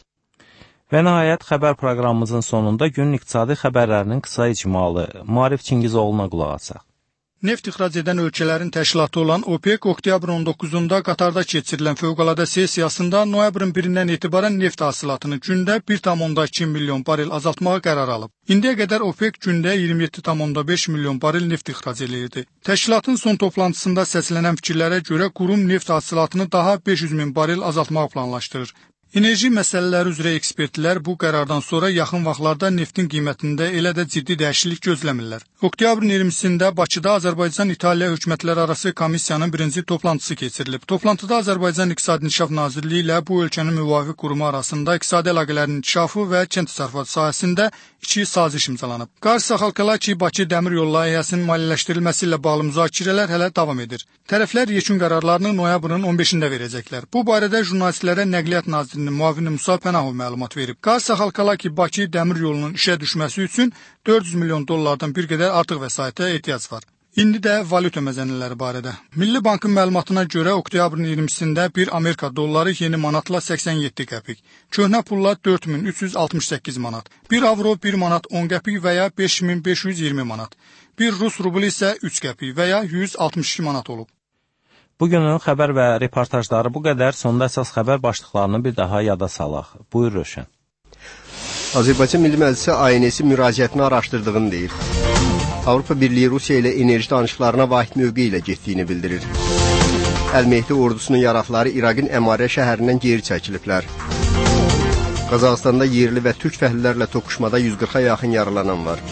Və nəhayət xəbər proqramımızın sonunda günün iqtisadi xəbərlərinin qısa icmalı Maarif Çingizoğlu'na qulaq asaq. Neft ixrac edən ölkələrin təşkilatı olan OPEC oktyabrın 19-da Qatarda keçirilən fövqəladə sessiyasında noyabrın 1-dən etibarən neft hasilatını gündə 1,2 milyon barel azaltmağa qərar alıb. İndiyə qədər OPEC gündə 27,5 milyon barel neft ixrac edirdi. Təşkilatın son toplantısında səslənən fikirlərə görə qurum neft hasilatını daha 500 min barel azaltmağı planlaşdırır. Enerji məsələləri üzrə ekspertlər bu qərardan sonra yaxın vaxtlarda neftin qiymətində elə də ciddi dəyişiklik gözləmirlər. Oktyabrın 20-sində Bakıda Azərbaycan-İtaliya hökumətlərarası komissiyanın birinci toplantısı keçirilib. Toplantıda Azərbaycan İqtisadi İnkişaf Nazirliyi ilə bu ölkənin müvafiq qurumu arasında iqtisadi əlaqələrin inkişafı və kənd təsərrüfatı sahəsində iki saziş imzalanıb. Qars-Saxalkəlaki-Bakı dəmir yolu layihəsinin maliyyələşdirilməsi ilə bağlı müzakirələr hələ davam edir. Tərəflər yekun qərarlarını noyabrın 15-də verəcəklər. Bu barədə jurnalistlərə Nəqliyyat Nazirliyinin müavini Musa Pənahov məlumat verib. Qars-Saxalkəlaki-Bakı dəmir yolunun işə düşməsi üçün 400 milyon dollardan bir qədər artıq vəsaitə ehtiyac var. İndi də valyuta məzənələri barədə. Milli Bankın məlumatına görə oktyabrın 20-sində 1 Amerika dolları yeni manatla 87 qəpik, köhnə pulla 4368 manat, 1 avro 1 manat 10 qəpik və ya 5520 manat, 1 Rus rublu isə 3 qəpik və ya 162 manat olub. Bugünün xəbər və reportajları bu qədər. Sonda əsas xəbər başlıqlarını bir daha yada salaq. Buyur Röşən. Azərbaycan Milli Məclisi ANS müraciətini araşdırdığını deyir. Avropa Birliyi Rusiya ilə enerji danışıqlarına vahid mövqe ilə getdiyini bildirir. Əl-Mehdi ordusunun yaraqları İraqın Əmarə şəhərindən geri çəkiliblər. Qazaxıstanda yerli və türk fəhlilərlə toqquşmada 140-a yaxın yaralanan var.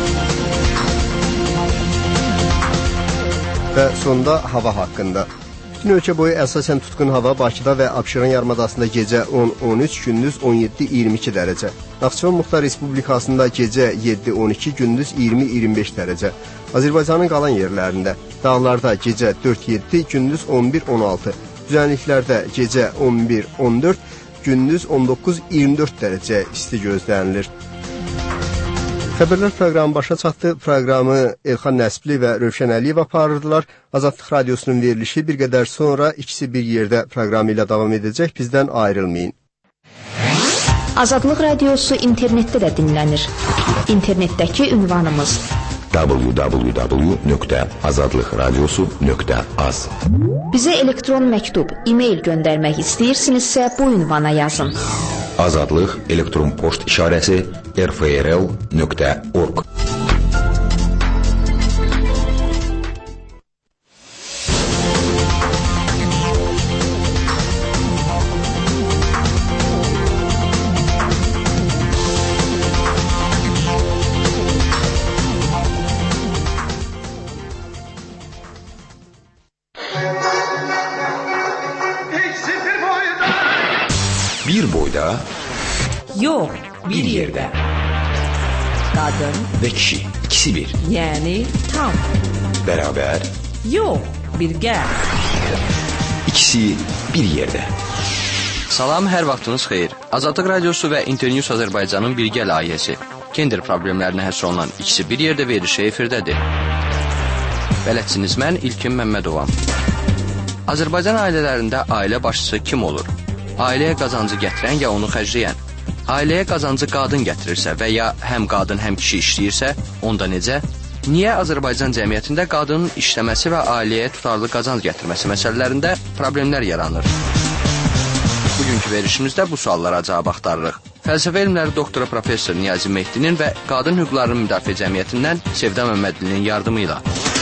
Və sonda hava haqqında. Bütün ölkə boyu əsasən tutqun hava Bakıda və Abşeron yarımadasında gecə 10-13, gündüz 17-22 dərəcə. Naxçıvan Muxtar Respublikasında gecə 7-12, gündüz 20-25 dərəcə. Azərbaycanın qalan yerlərində, dağlarda gecə 4-7, gündüz 11-16, düzənliklərdə gecə 11-14, gündüz 19-24 dərəcə isti gözlənilir. Xəbərlər proqramı başa çatdı. Proqramı Elxan Nəsbli və Rövşən Əliyev aparırdılar. Azadlıq Radiosunun verilişi bir qədər sonra ikisi bir yerdə proqramı ilə davam edəcək. Bizdən ayrılmayın. Azadlıq Radiosu internetdə də dinlənir. İnternetdəki ünvanımız www.azadlıqradiosu.az. Bizə elektron məktub, e-mail göndərmək istəyirsinizsə bu ünvana yazın. Azadlıq elektron poçt işarəsi rfrl.org. Bir boyda, yox, bir yerdə. Qadın və kişi, ikisi bir. Yəni tam. Bərabər, yox, birgə. İkisi bir yerdə. Salam, hər vaxtınız xeyir. Azadlıq Radiosu və Internews Azərbaycanın birgə layihəsi. Gender problemlərinə həsr olunan ikisi bir yerdə verilişi efirdədir. Bələdçiniz mən İlkin Məmmədovam. Azərbaycan ailələrində ailə başçısı kim olur? Ailəyə qazancı gətirən ya onu xərcləyən? Ailəyə qazancı qadın gətirirsə və ya həm qadın həm kişi işləyirsə, onda necə? Niyə Azərbaycan cəmiyyətində qadının işləməsi və ailəyə tutarlı qazanc gətirməsi məsələlərində problemlər yaranır? Bugünkü verilişimizdə bu suallara cavab axtarırıq. Fəlsəfə elmləri doktoru professor Niyazi Mehdinin və Qadın Hüquqlarının Müdafiə Cəmiyyətindən Sevda Məmmədlinin yardımı ilə.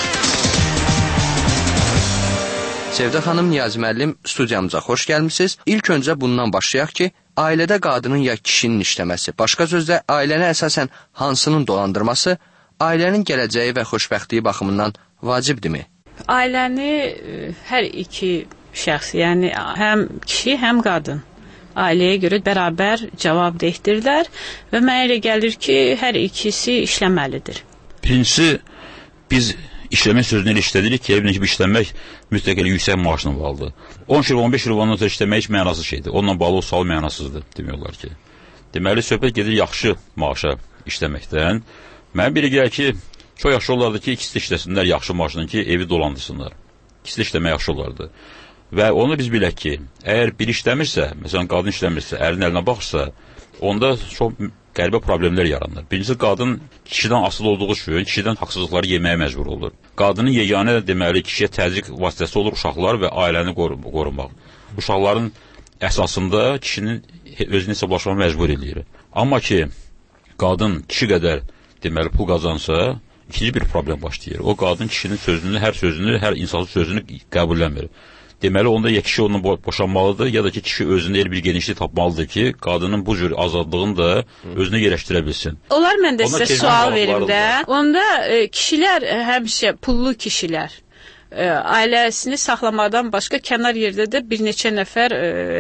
Sevda xanım, Niyazi müəllim, studiyamıza xoş gəlmisiniz. İlk öncə bundan başlayaq ki, ailədə qadının ya kişinin işləməsi, başqa sözlə ailəni əsasən hansının dolandırması, ailənin gələcəyi və xoşbəxtliyi baxımından vacibdirmi? Ailəni hər iki şəxs, yəni həm kişi, həm qadın ailəyə görə bərabər cavabdehdirlər və mənə elə gəlir ki, hər ikisi işləməlidir. Birincisi, biz İşləmək sözünü elə işlədirik ki, bir işləmək mütləq elə yüksək maaşla bağlıdır. 10 il, 15 il ondan sonra işləmək heç mənasız şeydir. Onunla bağlı o sual mənasızdır, demiyorlar ki. Deməli, söhbət gedir yaxşı maaşa işləməkdən. Mənə biri gəlir ki, çox yaxşı olardı ki, ikisi də işləsinlər yaxşı maaşla ki, evi dolandırsınlar. İkisi də işləmək yaxşı olardı. Və onu biz bilək ki, əgər biri işləmirsə, məsələn, qadın işləmirsə, ərinin əlinə baxırsa, onda çox qəribə problemlər yaranır. Birincisi, qadın kişidən asılı olduğu üçün kişidən haqsızlıqları yeməyə məcbur olur. Qadının yeganə deməli kişiyə təzyiq vasitəsi olur uşaqlar və ailəni qorumaq. Uşaqların əsasında kişinin özünü hesablaşmağa məcbur edir. Amma ki, qadın kişi qədər deməli pul qazansa, ikinci bir problem başlayır. O qadın kişinin sözünü, hər insanın sözünü qəbulləmir. Deməli, onda ya kişi onunla boşanmalıdır, ya da ki, kişi özündə elə bir genişlik tapmalıdır ki, qadının bu cür azadlığını da özünə yerləşdirə bilsin. Onlar mən də sizə sual verim də. Onda kişilər həmişə pullu kişilər ailəsini saxlamadan başqa kənar yerdə də bir neçə nəfər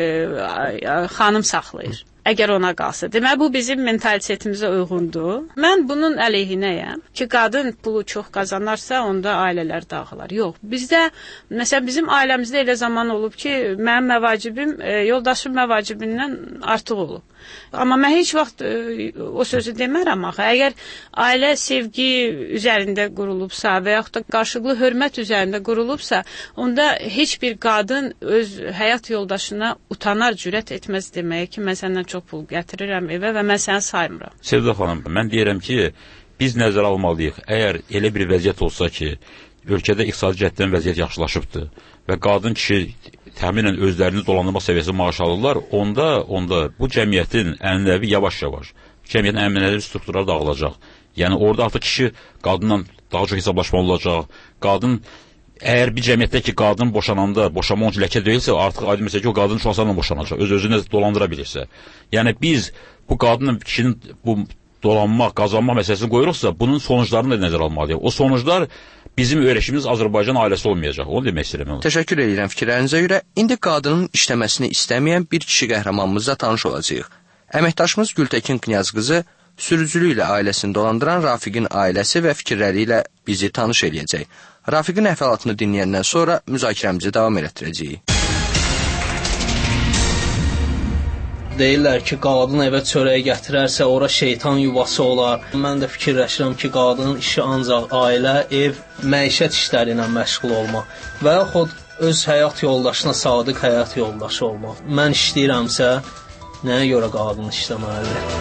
xanım saxlayır. Əgər ona qalsa. Deməli, bu bizim mentalitetimizə uyğundur. Mən bunun əleyhinəyəm ki, qadın pulu çox qazanarsa, onda ailələr dağılar. Yox, bizdə, məsələn, bizim ailəmizdə elə zaman olub ki, mənim məvacibim yoldaşım məvacibindən artıq olub. Amma mən heç vaxt o sözü demərəm axı. Əgər ailə sevgi üzərində qurulubsa və yaxud da qarşılıqlı hörmət üzərində qurulubsa, onda heç bir qadın öz həyat yoldaşına utanar, cürət etməz deməyə ki, mən səndən çox pul gətirirəm evə və mən səni saymıram. Sevda xanım, mən deyirəm ki, biz nəzərə almalıyıq. Əgər elə bir vəziyyət olsa ki, ölkədə iqtisadi cəhətdən vəziyyət yaxşılaşıbdır və qadın kişi təxminən özlərini dolandırmaq səviyyəsi maaş alırlar, onda bu cəmiyyətin ənənəvi yavaş-yavaş, cəmiyyətin ənənəvi strukturları dağılacaq. Yəni, orada artıq kişi qadınla daha çox hesablaşmalı olacaq. Qadın, əgər bir cəmiyyətdə ki, qadın boşananda, boşanma onun ləkə deyilsə, artıq aydın məsələ ki, o qadın çox asanla boşanacaq, öz-özünü dolandıra bilirsə. Yəni, biz bu qadının, kişinin bu dolanmaq, qazanmaq məsələsini qoyuruqsa, bunun sonuçlarını da nəzər almalıyıq. O sonuçlar bizim öyrəşimiz Azərbaycan ailəsi olmayacaq. Onu demək istəyirəm. Təşəkkür edirəm fikirlərinizə görə. İndi qadının işləməsini istəməyən bir kişi qəhrəmanımızla tanış olacağıq. Əməkdaşımız Gültəkin Knyazqızı sürücülük ilə ailəsini dolandıran Rafiqin ailəsi və fikirləri ilə bizi tanış eləyəcək. Rafiqin əhvalatını dinləyəndən sonra müzakirəmizi davam elətdirəcəyik. deyirlər ki, qadın evə çörək gətirərsə, ora şeytan yuvası olar. Mən də fikirləşirəm ki, qadının işi ancaq ailə, ev, məişət işləri ilə məşğul olmaq və yaxud öz həyat yoldaşına sadiq həyat yoldaşı olmaq. Mən işləyirəmsə, nəyə görə qadın işləməlidir?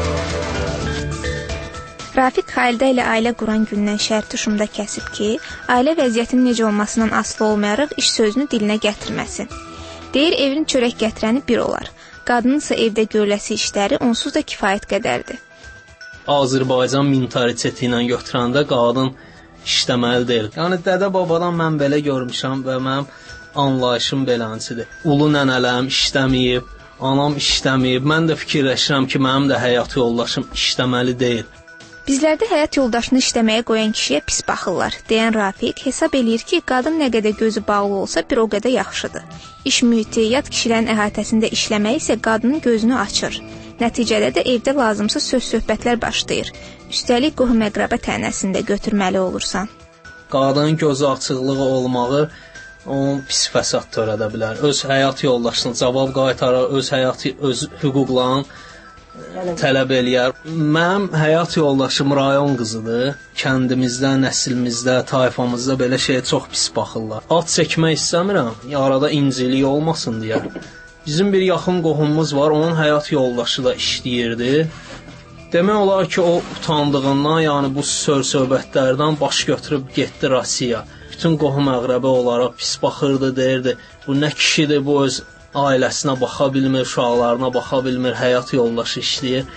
Rafiq Xalidə ilə ailə quran gündən şərti şumda kəsib ki, ailə vəziyyətinin necə olmasından asılı olmayaraq iş sözünü dilinə gətirməsin. Deyir, evin çörək gətirəni bir olar. Qadının isə evdə görüləsi işləri onsuz da kifayət qədərdir. Azərbaycan mentaliteti ilə götürəndə qadın işləməli deyil. Yəni dədə-babadan mən belə görmüşəm və mənim anlayışım belənçidir. Ulu nənələm işləməyib, anam işləməyib. Mən də fikirləşirəm ki, mənim də həyat yoldaşım işləməli deyil. Bizlərdə həyat yoldaşını işləməyə qoyan kişiyə pis baxırlar, deyən Rafiq hesab eləyir ki, qadın nə qədər gözü bağlı olsa bir o qədər yaxşıdır. İş mühiti, yad kişilərin əhatəsində işləmək isə qadının gözünü açır. Nəticədə də evdə lazımsa söz-söhbətlər başlayır. Üstəlik qohum-əqrəbə tənəsində götürməli olursan. Qadının gözü açıqlığı olmağı onun pis fəsad törədə bilər. Öz həyat yoldaşına cavab qaytarar, öz hüquqlarını tələb eləyər. Mənim həyat yoldaşım rayon qızıdır. Kəndimizdə, nəslimizdə, tayfamızda belə şeyə çox pis baxırlar. Ad çəkmək istəmirəm, arada incilik olmasın deyə. Bizim bir yaxın qohumumuz var, onun həyat yoldaşı da işləyirdi. Demək olar ki, o utandığından, yəni bu söz-söhbətlərdən baş götürüb getdi Rusiya. Bütün qohum-əqrəbə olaraq pis baxırdı, deyirdi. Bu nə kişidir, bu öz ailəsinə baxa bilmir, uşaqlarına baxa bilmir, həyat yoldaşı işləyir.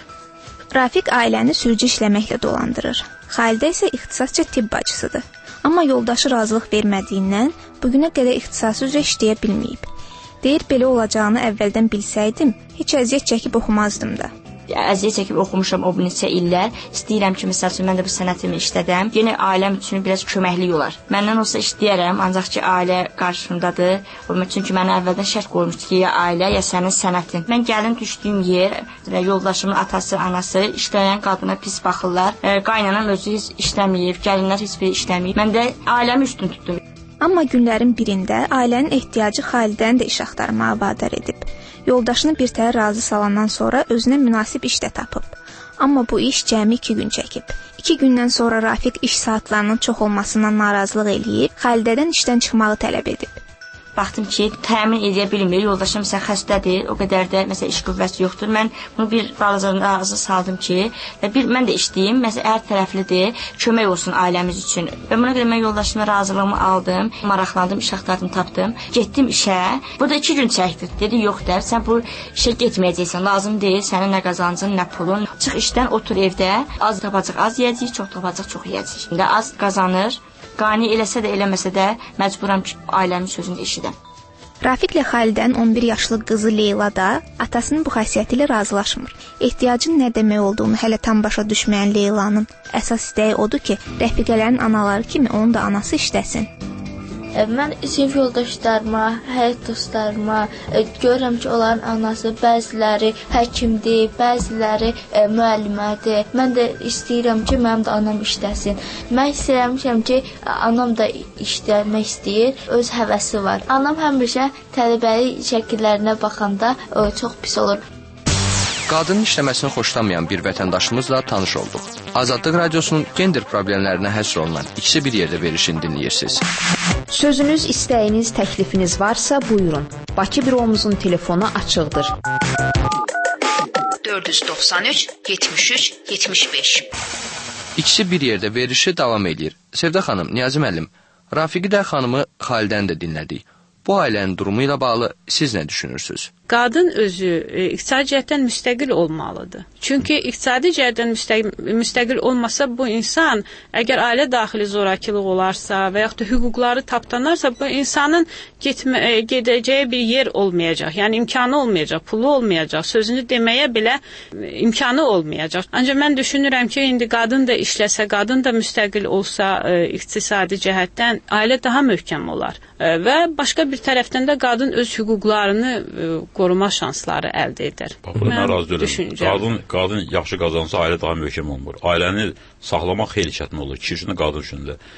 Rafiq ailəni sürücü işləməklə dolandırır. Xalidə isə ixtisasca tibb bacısıdır. Amma yoldaşı razılıq vermədiyindən bugünə qədər ixtisası üzrə işləyə bilməyib. Deyir, belə olacağını əvvəldən bilsəydim, heç əziyyət çəkib oxumazdım da. Əziyyət çəkib oxumuşam o bir neçə illər. İstəyirəm ki, məsəl üçün, mən də bu sənətimi işlədəm. Yenə ailəm üçün biraz köməklik olar. Məndən olsa işləyərəm, ancaq ki, ailə qarşımdadır. Çünki mənə əvvəldən şərt qoymuşdu ki, ya ailə, ya sənin sənətin. Mən gəlin düşdüyüm yer, yoldaşımın atası, anası işləyən qadına pis baxırlar. Qaynanam özü heç işləməyib, gəlinlər heç biri işləməyib. Mən də ailəmi üstün tutdum. Amma günlərin birində ailənin ehtiyacı Xalidəni də iş axtarmağa vadar edib. Yoldaşını bir təhər razı salandan sonra özünə münasib iş də tapıb. Amma bu iş cəmi 2 gün çəkib. 2 gündən sonra Rafiq iş saatlarının çox olmasından narazılıq eləyib, Xalidədən işdən çıxmağı tələb edib. Baxdım ki, təmin edə bilmir, yoldaşım isə xəstədir, o qədər də məsələn iş qüvvəsi yoxdur. Mən bunu bir balacanın ağzına saldım ki, mən də işləyim, məsələn hər tərəflidir, kömək olsun ailəmiz üçün. Və buna görə mən yoldaşıma razılığımı aldım, maraqlandım, iş axtardım, tapdım. Getdim işə. Bu da 2 gün çəkdi. Dedi, yox der, sən bu işə getməyəcəksən, lazım deyil, sənin nə qazancın, nə pulun. Çıx işdən, otur evdə, az tapacaq, az yeyəcək, çox tapacaq, çox yeyəcək. İndi az qazanır. Qani eləsə də, eləməsə də məcburam ki, ailəmin sözünü eşidəm. Rafiqlə Xalidənin 11 yaşlı qızı Leyla da atasının bu xasiyyəti ilə razılaşmır. Ehtiyacın nə demək olduğunu hələ tam başa düşməyən Leylanın əsas istəyi odur ki, rəfiqələrin anaları kimi onun da anası işləsin. Mən sinif yoldaşlarıma, həyat dostlarıma görürəm ki, onların anası bəziləri həkimdir, bəziləri müəllimədir. Mən də istəyirəm ki, mənim də anam işləsin. Mən istəyirəm ki, anam da işləmək istəyir, öz həvəsi var. Anam həmişə tələbəlik şəkillərinə baxanda çox pis olur. Qadının işləməsini xoşlamayan bir vətəndaşımızla tanış olduq. Azadlıq Radiosunun gender problemlərinə həsr olunan ikisi bir yerdə verilişini dinləyirsiniz. Sözünüz, istəyiniz, təklifiniz varsa buyurun. Bakı büromuzun telefonu açıqdır. 493 73 75. İkisi bir yerdə verilişi davam edir. Sevda xanım, Niyazi müəllim, Rafiqi də xanımı Xalidəni də dinlədik. Bu ailənin durumu ilə bağlı siz nə düşünürsünüz? Qadın özü iqtisadi cəhətdən müstəqil olmalıdır. Çünki iqtisadi cəhətdən müstəqil olmasa bu insan, əgər ailə daxili zorakılıq olarsa və yaxud da hüquqları tapdanarsa, bu insanın gedəcəyi bir yer olmayacaq. Yəni imkanı olmayacaq, pulu olmayacaq, sözünü deməyə belə imkanı olmayacaq. Ancaq mən düşünürəm ki, indi qadın da işləsə, qadın da müstəqil olsa iqtisadi cəhətdən ailə daha möhkəm olar. Və başqa bir tərəfdən də qadın öz hüquqlarını qoruma şansları əldə edər. Mən razı deyiləm. Qadın yaxşı qazansa ailə daha möhkəm olmur. Ailəni saxlamaq xeyli çətin olur. Kişi üçün də, qadın üçün də.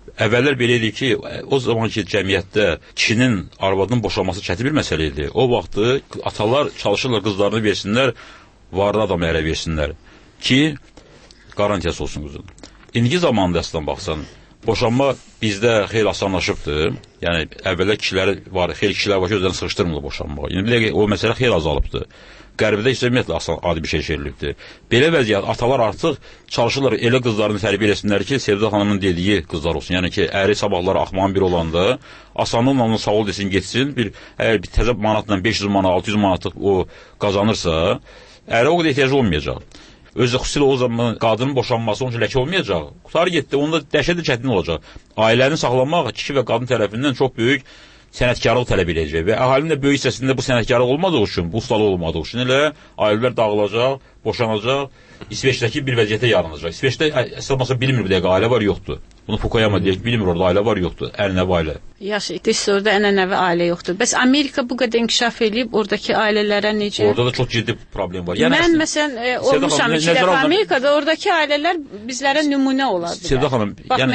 Əvvəllər belə idi ki, o zamanki cəmiyyətdə kişinin arvadının boşanması çətin bir məsələ idi. O vaxtı atalar çalışırlar qızlarını versinlər, varlı adam ərə versinlər ki, qarantiyası olsun qızın. İndiki zamanda əslən baxsan, boşanma bizdə xeyli asanlaşıbdır. Yəni, əvvəllər kişilər var, xeyli kişilər var ki, özlərini sıxışdırmırlar boşanmağa. Yəni, o məsələ xeyli azalıbdır. Qərbdə isə ümumiyyətlə adi bir şey çevrilibdir. Belə vəziyyət, atalar artıq çalışırlar elə qızlarını tərbiyə eləsinlər ki, Sevda xanımın dediyi qızlar olsun. Yəni ki, əri sabahları axmağın bir olanda, asanlıqla onu sağ ol desin, geçsin. Əgər bir təzə manatla 500 manat, 600 manatlıq o qazanırsa, əri o qədər ehtiyacı olmayacaq. Özü xüsusilə o zaman qadının boşanması onun üçün ləkə olmayacaq. Qutarı getdi, onda dəhşətli çətin olacaq. Ailəni saxlamaq kişi və qadın tərəfindən çox böyük sənətkarlıq tələb edəcək və əhalinin də böyük hissəsində bu sənətkarlıq olmadığı üçün, bu ustalıq olmadığı üçün elə ailələr dağılacaq, boşanacaq, İsveçdəki bir vəziyyətə yaranacaq. İsveçdə əslində bilinmir bir dəqiqə ailə var, yoxdur. Bunu Fukuyama deyək, bilinmir orada ailə var, yoxdur. Ənənəvi ailə. Yaxşı, orada ənənəvi ailə yoxdur. Bəs Amerika bu qədər inkişaf edib, oradakı ailələrə necə? Orada da çox ciddi problem var. Yəni, mən məsələn olmuşam 2 dəfə Amerikada, oradakı ailələr bizlərə nümunə ola bilər. Sevda xanım,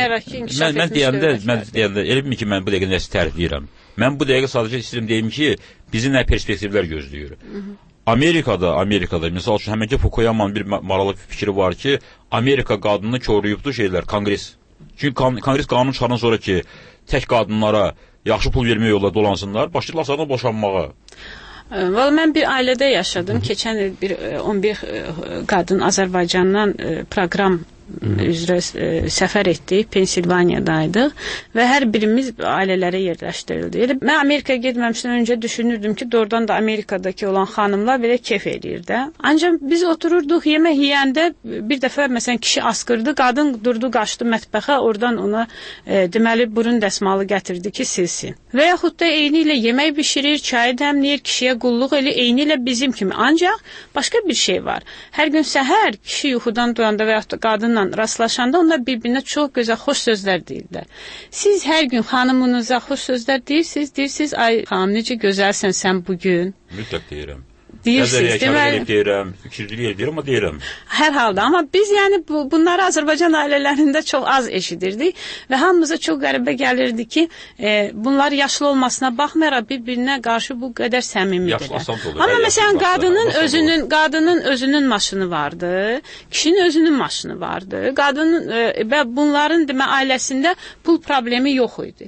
yəni mən deyəndə elə bilmir ki, mən bu dəqiqə nəsə tərifləyirəm. Mən bu dəqiqə sadəcə istəyirəm deyim ki, bizi nə perspektivlər gözləyir. Amerikada, misal üçün, həmənki Fukuyamanın bir maraqlı fikri var ki, Amerika qadını koruyubdu şeylər, Konqres. Çünki Konqres qanun çıxaran sonra ki, tək qadınlara yaxşı pul vermək yolda dolansınlar, başlayırlar asadan boşanmağa. Valla mən bir ailədə yaşadım. Keçən il bir 11 qadın Azərbaycandan proqram üzrə səfər etdik, Pensilvaniyadaydıq və hər birimiz ailələrə yerləşdirildik. Mən Amerikaya getməmişdən öncə düşünürdüm ki, doğrudan da Amerikadakı olan xanımlar belə keyf edir də. Ancaq biz otururduq, yemək yeyəndə bir dəfə məsələn kişi asqırdı, qadın durdu, qaçdı mətbəxə, oradan ona deməli burun dəsmalı gətirdi ki, silsin. Və yaxud da eyni ilə yemək bişirir, çay dəmləyir, kişiyə qulluq eləyir, eyni ilə bizim kimi. Ancaq başqa bir şey var. Hər gün səhər kişi yuxudan duranda və yaxud da qadın rastlaşanda onlar bir-birinə çox gözəl, xoş sözlər deyirlər. Siz hər gün xanımınıza xoş sözlər deyirsiniz, ay xanım, necə gözəlsən sən bugün? Mütləq deyirəm. Deyirsiniz, deməli. Deyirəm, fikirciliyə deyirəm, amma deyirəm. Hər halda, amma biz yəni bunları Azərbaycan ailələrində çox az eşidirdik və hamımıza çox qəribə gəlirdi ki, bunlar yaşlı olmasına baxmayaraq bir-birinə qarşı bu qədər səmimidirlər. Amma məsələn, qadının özünün maşını vardı, kişinin özünün maşını vardı. Qadının və bunların demə ailəsində pul problemi yox idi.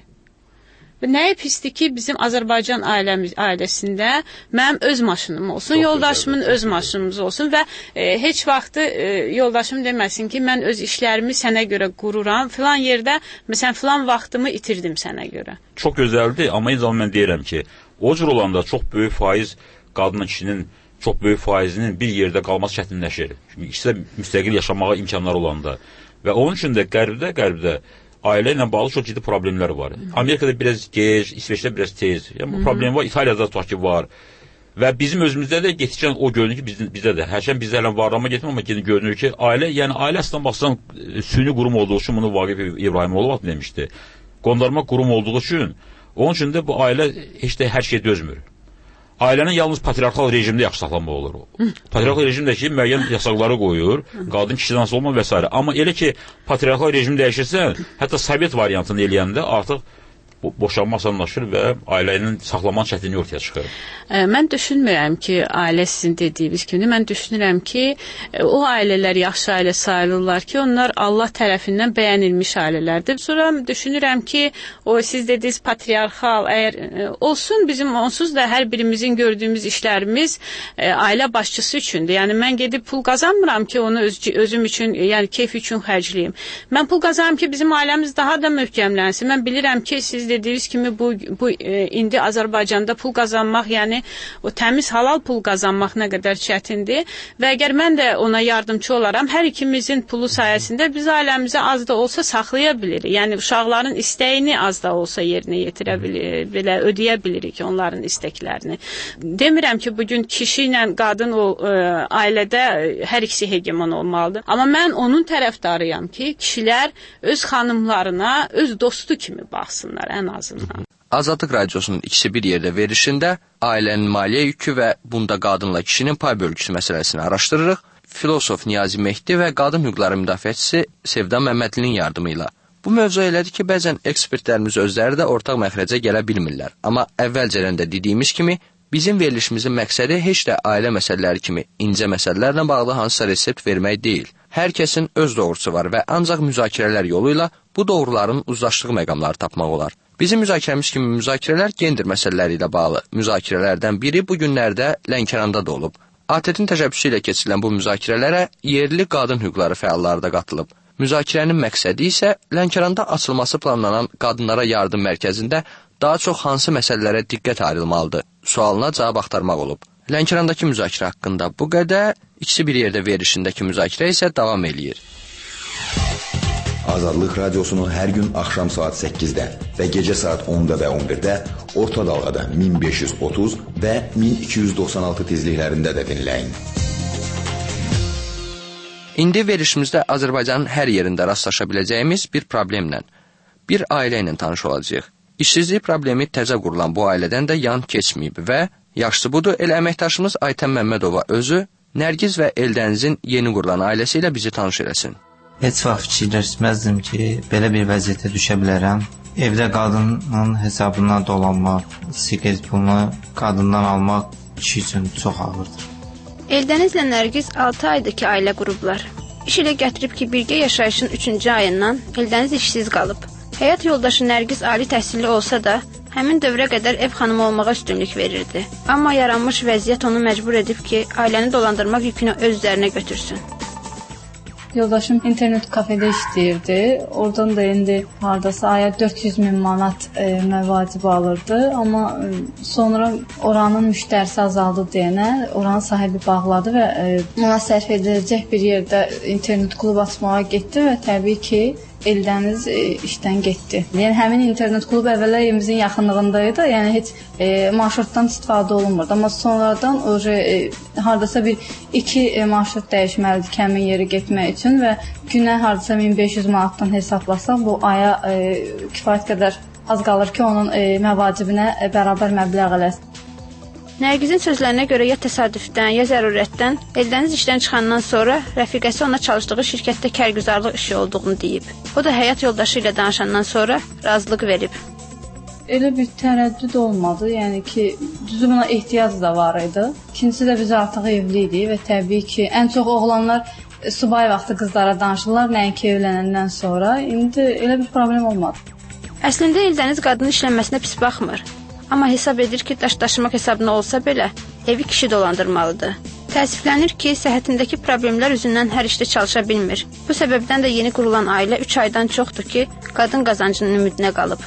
Nəyə pisdir ki, bizim Azərbaycan ailəsində mənim öz maşınım olsun, yoldaşımın öz maşınımız olsun və heç vaxtı yoldaşım deməsin ki, mən öz işlərimi sənə görə qururam, filan yerdə, məsələn, filan vaxtımı itirdim sənə görə. Çox gözəldir, amma eyni zamanda mən deyirəm ki, o cür olanda çox böyük faiz qadının, kişinin çox böyük faizinin bir yerdə qalması çətinləşir. Çünki ikisi də müstəqil yaşamağa imkanlar olanda və onun üçün də qərbdə ailə ilə bağlı çox ciddi problemlər var. Amerikada biraz gec, İsveçdə biraz tez. Yəni, bu problem var, İtaliyada tutaq ki, var. Və bizim özümüzdə də getişən o görünür ki, bizdə də. Hərçən bizdə hələ varlama getmir, amma görünür ki, ailə əslində baxsan, süni qurum olduğu üçün, bunu Vaqif İbrahimov demişdi. Qondarma qurum olduğu üçün, onun üçün də bu ailə heç də hər şey dözmür. Ailənin yalnız patriarxal rejimdə yaxşı saxlanmaq olur. Patriarxal rejimdə ki, müəyyən yasaqları qoyur, qadın kişidən asılı olma və s. Amma elə ki, patriarxal rejim dəyişirsən, hətta Sovet variantını eləyəndə artıq boşanma asanlaşır və ailənin saxlamaq çətinliyi ortaya çıxır. Mən düşünmürəm ki, ailə sizin dediyiniz kimi, mən düşünürəm ki, o ailələr yaxşı ailə sayılırlar ki, onlar Allah tərəfindən bəyənilmiş ailələrdir. Sonra düşünürəm ki, o siz dediniz patriarxal, əgər olsun, bizim onsuz da hər birimizin gördüyümüz işlərimiz ailə başçısı üçündür. Yəni, mən gedib pul qazanmıram ki, onu özüm üçün, yəni keyf üçün xərcləyim. Mən pul qazanıram ki, bizim ailəmiz daha da möhkəmlənsin. Mən bilirəm ki, siz dediyiniz kimi bu indi Azərbaycanda pul qazanmaq, yəni o təmiz halal pul qazanmaq nə qədər çətindir və əgər mən də ona yardımcı olaram, hər ikimizin pulu sayəsində biz ailəmizi az da olsa saxlaya bilirik. Yəni uşaqların istəyini az da olsa yerinə yetirə bilirik, belə ödəyə bilirik onların istəklərini. Demirəm ki, bugün kişi ilə qadın o ailədə hər ikisi hegemon olmalıdır. Amma mən onun tərəfdarıyam ki, kişilər öz xanımlarına öz dostu kimi baxsınlar ən azından. Azadlıq Radiosunun ikisi bir yerdə verilişində ailənin maliyyə yükü və bunda qadınla kişinin pay bölgüsü məsələsini araşdırırıq. Filosof Niyazi Mehdi və qadın hüquqları müdafiəçisi Sevda Məmmədlinin yardımı ilə. Bu mövzu elədir ki, bəzən ekspertlərimiz özləri də ortaq məxrəcə gələ bilmirlər. Amma əvvəlcədən də dediyimiz kimi, bizim verilişimizin məqsədi heç də ailə məsələləri kimi incə məsələlərlə bağlı hansısa resept vermək deyil. Hər kəsin öz doğrusu var və ancaq müzakirələr yolu ilə bu doğruların uzlaşdığı məqamları tapmaq olar. Bizim müzakirəmiz kimi müzakirələr gender məsələləri ilə bağlı müzakirələrdən biri bu günlərdə Lənkəranda da olub. ATƏT-in təşəbbüsü ilə keçirilən bu müzakirələrə yerli qadın hüquqları fəalları da qatılıb. Müzakirənin məqsədi isə Lənkəranda açılması planlanan qadınlara yardım mərkəzində daha çox hansı məsələlərə diqqət ayrılmalıdır sualına cavab axtarmaq olub. Lənkərandakı müzakirə haqqında bu qədər, ikisi bir yerdə verilişindəki müzakirə isə davam eləyir. Azadlıq Radiosunu hər gün axşam saat 8-də və gecə saat 10-da və 11-də orta dalğada 1530 və 1296 tezliklərində də dinləyin. İndi verilişimizdə Azərbaycanın hər yerində rastlaşa biləcəyimiz bir problemlə, bir ailə ilə tanış olacağıq. İşsizlik problemi təzə qurulan bu ailədən də yan keçməyib və yaxşısı budur, elə əməkdaşımız Aytən Məmmədova özü Nərgiz və Eldənizin yeni qurulan ailəsi ilə bizi tanış eləsin. Heç vaxt fikirləşməzdim ki, belə bir vəziyyətə düşə bilərəm. Evdə qadının hesabına dolanmaq, siqaret pulunu qadından almaq kişi üçün çox ağırdır. Eldənizlə Nərgiz 6 aydır ki, ailə qurublar. İş ilə gətirib ki, birgə yaşayışın 3-cü ayından Eldəniz işsiz qalıb. Həyat yoldaşı Nərgiz ali təhsilli olsa da, həmin dövrə qədər ev xanımı olmağa üstünlük verirdi. Amma yaranmış vəziyyət onu məcbur edib ki, ailəni dolandırmaq yükünü öz üzərinə götürsün. Yoldaşım internet kafedə işləyirdi. Oradan da indi hardasa aya 400.000 manat məvacib alırdı. Amma sonra oranın müştərisi azaldı deyənə oranın sahibi bağladı və ona sərf ediləcək bir yerdə internet klub açmağa getdi və təbii ki, Eldəniz işdən getdi. Yəni həmin internet klub əvvəllər evimizin yaxınlığındaydı. Yəni heç marşrutdan istifadə olunmurdu. Amma sonradan hardasa bir 2 marşrut dəyişməlidir ki, həmin yerə getmək üçün və günə hardasa 1500 manatdan hesablasaq bu aya kifayət qədər az qalır ki, onun məvacibinə bərabər məbləğ eləsin. Nərgizin sözlərinə görə ya təsadüfdən, ya zərurətdən Eldəniz işdən çıxandan sonra rəfiqəsi ona çalışdığı şirkətdə kərgüzarlıq işi olduğunu deyib. O da həyat yoldaşı ilə danışandan sonra razılıq verib. Elə bir tərəddüd olmadı, yəni ki, düzü buna ehtiyac da var idi. İkincisi də biz artıq evli idik və təbii ki, ən çox oğlanlar subay vaxtı qızlara danışırlar, nəinki evlənəndən sonra. İndi elə bir problem olmadı. Əslində Eldəniz qadının işlənməsinə pis baxmır. Amma hesab edir ki, daşlaşmaq hesabına olsa belə, evi kişi dolandırmalıdır. Təəssüflənir ki, səhhətindəki problemlər üzündən hər işdə çalışa bilmir. Bu səbəbdən də yeni qurulan ailə 3 aydan çoxdur ki, qadın qazancının ümidinə qalıb.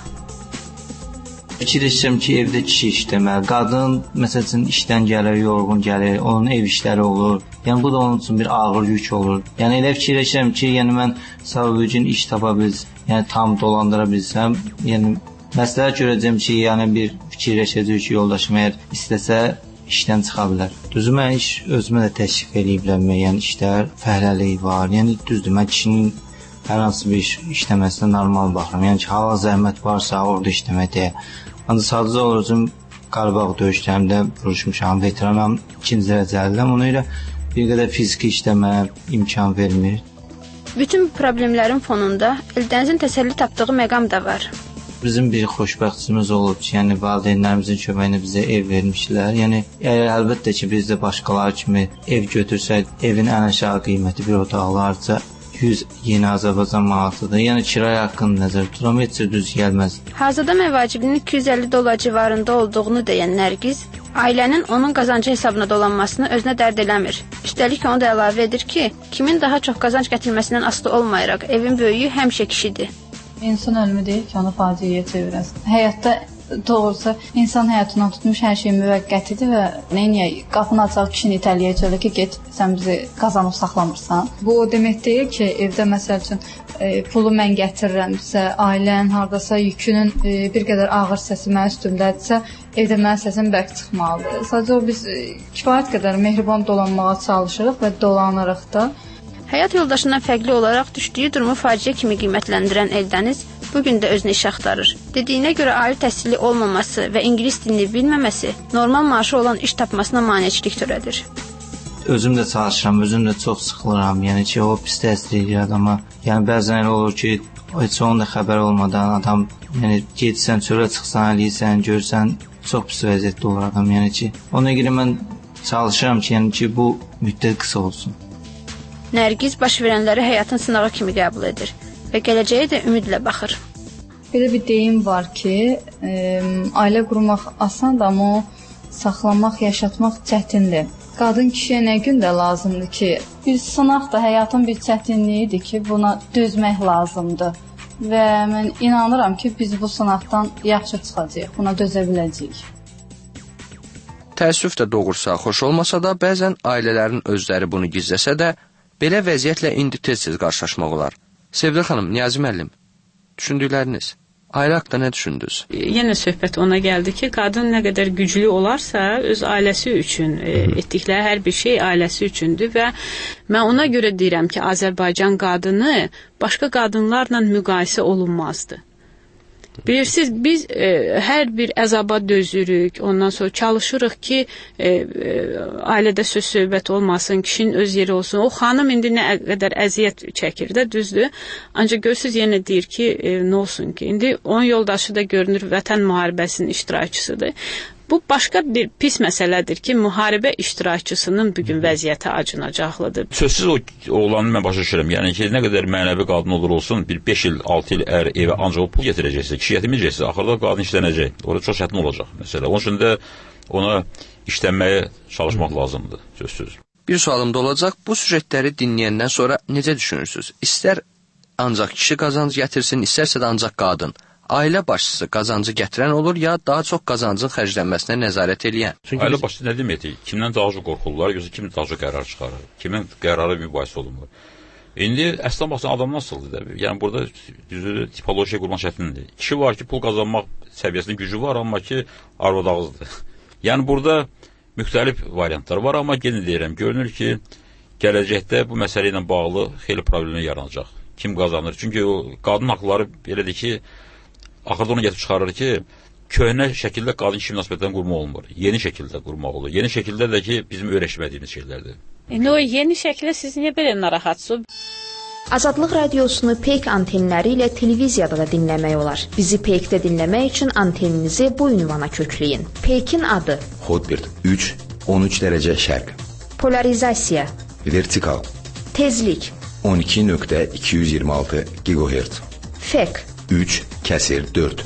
Fikirləşirəm ki, evdə kişi işləməli. Qadın, məsələn, işdən gəlir, yorğun gəlir, onun ev işləri olur. Yəni, bu da onun üçün bir ağır yük olur. Yəni, elə fikirləşirəm ki, mən savcı iş tapa bilsəm, yəni tam dolandıra bilsəm, yəni məsləhət görəcəm ki, yəni bir fikirləşəcək ki, yoldaşım əgər istəsə işdən çıxa bilər. Düzdür, mən iş özümə də təşrif eləyiblər, yəni işlər, fəhləlik var. Yəni düzdür, mən kişinin hər hansı bir iş işləməsinə normal baxıram. Yəni ki, hava zəhmət varsa, orada işləmək deyə. Ancaq sadəcə olacaq Qarabağ döyüşlərində vuruşmuşam, veteranam, 2-ci dərəcəliyəm. Ona görə bir qədər fiziki işləməyə imkan vermir. Bütün bu problemlərin fonunda Eldənizin təsəlli tapdığı məqam da var. Bizim bir xoşbəxtçimiz olub ki, yəni valideynlərimizin köməyinə bizə ev vermişlər. Yəni əlbəttə ki, biz də başqaları kimi ev götürsək, evin ən aşağı qiyməti bir otaqlarca 100 yeni Azərbaycan manatıdır. Yəni kirayə haqqını nəzərdə tuturam, heç düz gəlməz. Hazırda məvacibinin $250 civarında olduğunu deyən Nərgiz, ailənin onun qazancı hesabına dolanmasını özünə dərd eləmir. Üstəlik onu da əlavə edir ki, kimin daha çox qazanc gətirməsindən asılı olmayaraq, evin böyüyü həmişə kişidir. İnsan ölümü deyil ki, onu faciəyə çevirəsin. Həyatda doğrusu insan həyatından tutmuş hər şey müvəqqətidir və nəyək, qapını açaq kişini itələyəcək ki, get, sən bizi qazanıb saxlamırsan. Bu o demək deyil ki, evdə məsəl üçün pulu mən gətirirəmsə, ailən hardasa yükünün bir qədər ağır səsi mənim üstümdədirsə, evdə mənim səsim bərk çıxmalıdır. Sadəcə biz kifayət qədər mehriban dolanmağa çalışırıq və dolanırıq da. Həyat yoldaşından fərqli olaraq düşdüyü durumu faciə kimi qiymətləndirən Eldəniz bugün də özünü iş axtarır. Dediyinə görə ali təhsili olmaması və ingilis dilini bilməməsi normal maaşı olan iş tapmasına maneçilik törədir. Özüm də çalışıram, özüm də çox sıxılıram. Yəni ki, o pis təsir edir adama. Yəni bəzən elə olur ki, Heç onun da xəbər olmadan adam, yəni getsən, çölə çıxsan, eləyirsən, görsən, çox pis vəziyyətdə olur adam, yəni ki. Ona görə mən çalışıram ki, yəni ki, bu müddət qısa olsun. Nərgiz baş verənləri həyatın sınağı kimi qəbul edir və gələcəyə də ümidlə baxır. Belə bir deyim var ki, ailə qurmaq asandır, amma o saxlamaq, yaşatmaq çətindir. Qadın kişiyə nə gün də lazımdır ki, bir sınaq da həyatın bir çətinliyidir ki, buna dözmək lazımdır. Və mən inanıram ki, biz bu sınaqdan yaxşı çıxacağıq, buna dözə biləcəyik. Təəssüf də doğursa, xoş olmasa da, bəzən ailələrin özləri bunu gizləsə də, belə vəziyyətlə indi tez-tez qarşılaşmaq olar. Sevda xanım, Niyazi müəllim, düşündükləriniz, ailə haqqında nə düşündünüz? Yenə söhbət ona gəldi ki, qadın nə qədər güclü olarsa, öz ailəsi üçün etdikləri hər bir şey ailəsi üçündür və mən ona görə deyirəm ki, Azərbaycan qadını başqa qadınlarla müqayisə olunmazdı. Bilirsiniz, biz hər bir əzaba dözürük, ondan sonra çalışırıq ki, ailədə söz-söhbət olmasın, kişinin öz yeri olsun. O xanım indi nə qədər əziyyət çəkir də, düzdür. Ancaq görürsünüz, yenə deyir ki, nə olsun ki, indi onun yoldaşı da görünür vətən müharibəsinin iştirakçısıdır. Bu başqa bir pis məsələdir ki, müharibə iştirakçısının bugün vəziyyəti acınacaqlıdır. Sözsüz o oğlanı mən başa düşürəm. Yəni ki, nə qədər mənəvi qadın olur olsun, bir 5 il, 6 il ər evə ancaq o pul gətirəcəksə, kişi gətirməyəcəksə, axırda qadın işlənəcək. Orada çox çətin olacaq məsələ. Onun üçün də ona işlənməyə çalışmaq lazımdır, sözsüz. Bir sualım da olacaq, bu süjetləri dinləyəndən sonra necə düşünürsünüz? İstər ancaq kişi qazanc gətirsin, istərsə də ancaq qadın. Ailə başçısı qazancı gətirən olur, ya daha çox qazancın xərclənməsinə nəzarət eləyən? Ailə başçısı nə deməkdir? Kimdən daha çox qorxurlar, yoxsa kim daha çox qərar çıxarır? Kimin qərarı mübahisə olunmur? İndi əslən baxsan adam nasıldır da? Yəni burada düzdür, tipologiya qurmaq çətindir. Kişi var ki, pul qazanmaq səviyyəsində gücü var, amma ki, arvad ağızdır. Yəni burada müxtəlif variantlar var, amma yenə deyirəm, görünür ki, gələcəkdə bu məsələ ilə bağlı xeyli problemlər yaranacaq. Kim qazanır? Çünki o qadın haqları belədir ki, axırda onu gətirib çıxarır ki, köhnə şəkildə qadın-kişi münasibətlərini qurmaq olmur. Yeni şəkildə qurmaq olur. Yeni şəkildə də ki, bizim öyrəşmədiyimiz şeylərdir. O yeni şəkildə siz niyə belə narahatsınız? Azadlıq radiosunu Peyk antenləri ilə televiziyada da dinləmək olar. Bizi Peykdə dinləmək üçün anteninizi bu ünvana kökləyin. Peykin adı: Hotbird 3, 13 dərəcə şərq. Polarizasiya: Vertikal. Tezlik: 12.226 GHz. Fek: 3, kəsir 4.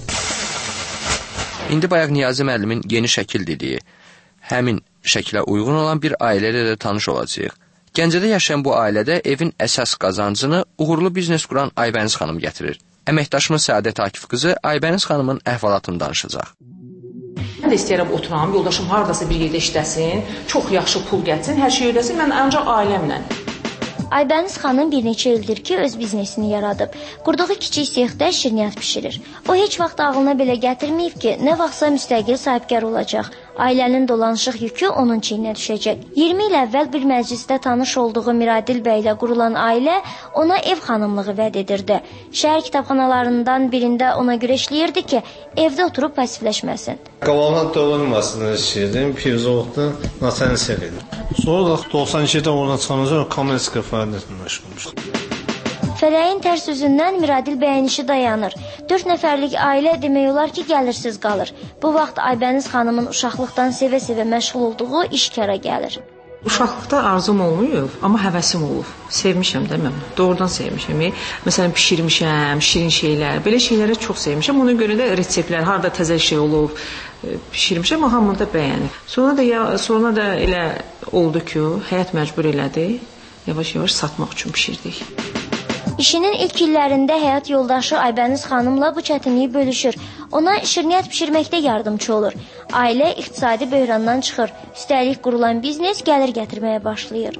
İndi bayaq Niyazi müəllimin yeni şəkil dediyi, həmin şəkilə uyğun olan bir ailə ilə də tanış olacağıq. Gəncədə yaşayan bu ailədə evin əsas qazancını uğurlu biznes quran Aybəniz xanım gətirir. Əməkdaşımız Səadət Akif qızı Aybəniz xanımın əhvalatını danışacaq. Mən də istəyirəm oturam, yoldaşım haradasa bir yerdə işləsin, çox yaxşı pul gəlsin, hər şey ödəsin, mən ancaq ailəmlə. Aybəniz xanım bir neçə ildir ki, öz biznesini yaradıb. Qurduğu kiçik sexdə şirniyyat bişirir. O heç vaxt ağlına belə gətirməyib ki, nə vaxtsa müstəqil sahibkar olacaq. Ailənin dolanışıq yükü onun çiyninə düşəcək. 20 il əvvəl bir məclisdə tanış olduğu Miradil bəylə qurulan ailə ona ev xanımlığı vəd edirdi. Şəhər kitabxanalarından birində ona görə işləyirdi ki, evdə oturub pasifləşməsin. Qavalına dövülməsini istəyirdim, Pivzoqda Natan sevirdim. Sonra da 92-də oradan çıxandan sonra Kamenskaya fəaliyyətini məşğulmuşdum. Fələyin tərs üzündən Miradil bəyin işi dayanır. 4 nəfərlik ailə demək olar ki, gəlirsiz qalır. Bu vaxt Aybəniz xanımın uşaqlıqdan sevə-sevə məşğul olduğu iş kara gəlir. Uşaqlıqda arzum olmayıb, amma həvəsim olub. Sevmişəm də mən. Doğrudan sevmişəm. Məsələn, bişirmişəm, şirin şeylər, belə şeyləri çox sevmişəm. Ona görə də reseptlər, harda təzə şey olub, bişirmişəm, hamı da bəyənib. Sonra da elə oldu ki, həyat məcbur elədi. Yavaş-yavaş satmaq üçün bişirdik. İşinin ilk illərində həyat yoldaşı Aybəniz xanımla bu çətinliyi bölüşür. Ona şirniyyat bişirməkdə yardımcı olur. Ailə iqtisadi böhrandan çıxır. Üstəlik qurulan biznes gəlir gətirməyə başlayır.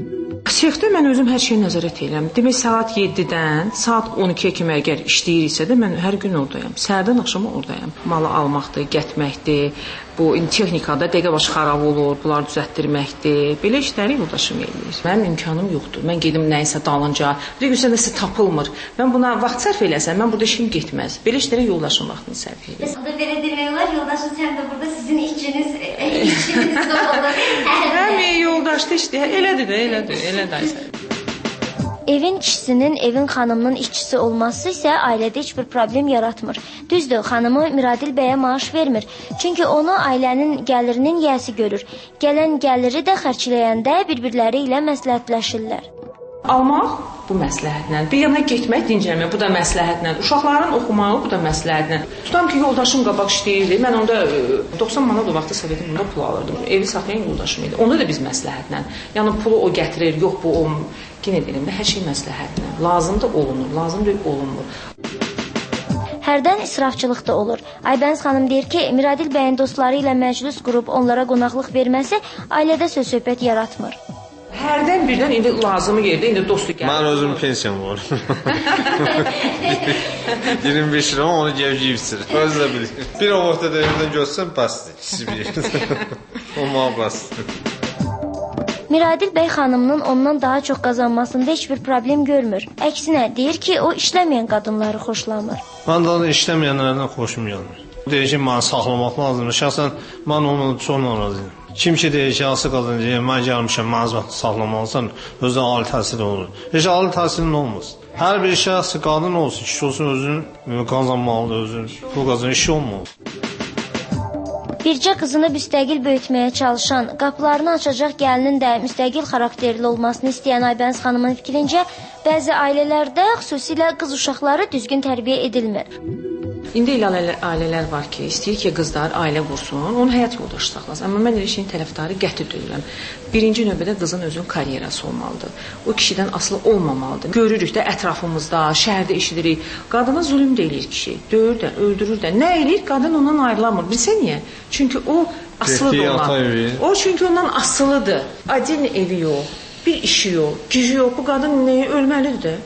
Sexdə mən özüm hər şeyə nəzarət edirəm. Demək, saat 7-dən saat 12-yə kimi əgər işləyiriksə də mən hər gün oradayam. Səhərdən axşama oradayam. Malı almaqdır, gətməkdir. Bu texnikada dəqiqə başı xarab olur, bunları düzəltdirməkdir. Belə işləri yoldaşım eləyir. Mənim imkanım yoxdur. Mən gedim nəyisə dalınca, bir gün nəsə tapılmır. Mən buna vaxt sərf eləsəm, mən burada işim getməz. Belə işlərə yoldaşım vaxtını sərf edir. Bəs burada belə demək olar, yoldaşın sən də burada sizin işçiniz də olur. Həm yoldaşda işləyir. Elədir də, elədir. Elə də. Evin kişisinin, evin xanımının işçisi olması isə ailədə heç bir problem yaratmır. Düzdür, xanımı Miradil bəyə maaş vermir. Çünki onu ailənin gəlirinin yiyəsi görür. Gələn gəliri də xərcləyəndə bir-birləri ilə məsləhətləşirlər. Almaq bu məsləhətlə, bir yana getmək, dincəlmək, bu da məsləhətlə, uşaqların oxumağı, bu da məsləhətlə. Tutam ki, yoldaşım qabaq işləyirdi, mən onda 90 manat o vaxtı Sovetin bunda pul alırdım. Evi saxlayan yoldaşım idi. Onda da biz məsləhətlə, yəni pulu o gətirir, yox bu o, yenə deyirəm də, hər şey məsləhətlə. Lazımdır olunur, lazım deyil olunmur. Hərdən israfçılıq da olur. Aybəniz xanım deyir ki, Miradil bəyin dostları ilə məclis qurub onlara qonaqlıq verməsi ailədə söz-söhbət yaratmır. Hərdən birdən indi lazımı yerdə, indi dostu gəlir. Mən özüm pensiyam var. 25 lira onu gevciyibsir. Özlə bilir. Bir o vaxtda da evdən görsəm, bəsdir. Siz bilirsiniz. O mənə bəsdir. Miradil bəy xanımının ondan daha çox qazanmasında heç bir problem görmür. Əksinə, deyir ki, o işləməyən qadınları xoşlamır. Mən daha da işləməyənlərdən xoşum gəlmir. Deyir ki, mənə saxlamaq lazımdır. Şəxsən mən onu çox narazıyım. Kim ki deyir ki, hansı qadın deyir, mən gəlmişəm, mənə saxlamalısan, özü ali təhsil olur. Heç ali təhsilin olmaz. Hər bir şəxs qadın olsun, kişi olsun, özünü qazanmalıdır, özünü pul qazanır, işi olmalıdır. Bircə qızını müstəqil böyütməyə çalışan, qapılarını açacaq gəlinin də müstəqil xarakterli olmasını istəyən Aybəniz xanımın fikrincə, bəzi ailələrdə xüsusilə qız uşaqları düzgün tərbiyə edilmir. İndi elə ailələr var ki, istəyir ki, qızlar ailə qursun, onun həyat yoldaşı saxlasın. Amma mən elə şeyin tərəfdarı qəti deyiləm. Birinci növbədə qızın özünün karyerası olmalıdır. O kişidən asılı olmamalıdır. Görürük də ətrafımızda, şəhərdə eşidirik. Qadına zulm də eləyir kişi. Döyür də, öldürür də. Nə eləyir? Qadın ondan ayrılamır. Bilsə niyə? Çünki o asılıdır ondan. O çünki ondan asılıdır. Adil evi yox, bir işi yox, gücü yox. Bu qadın nəyə ölməlidir də?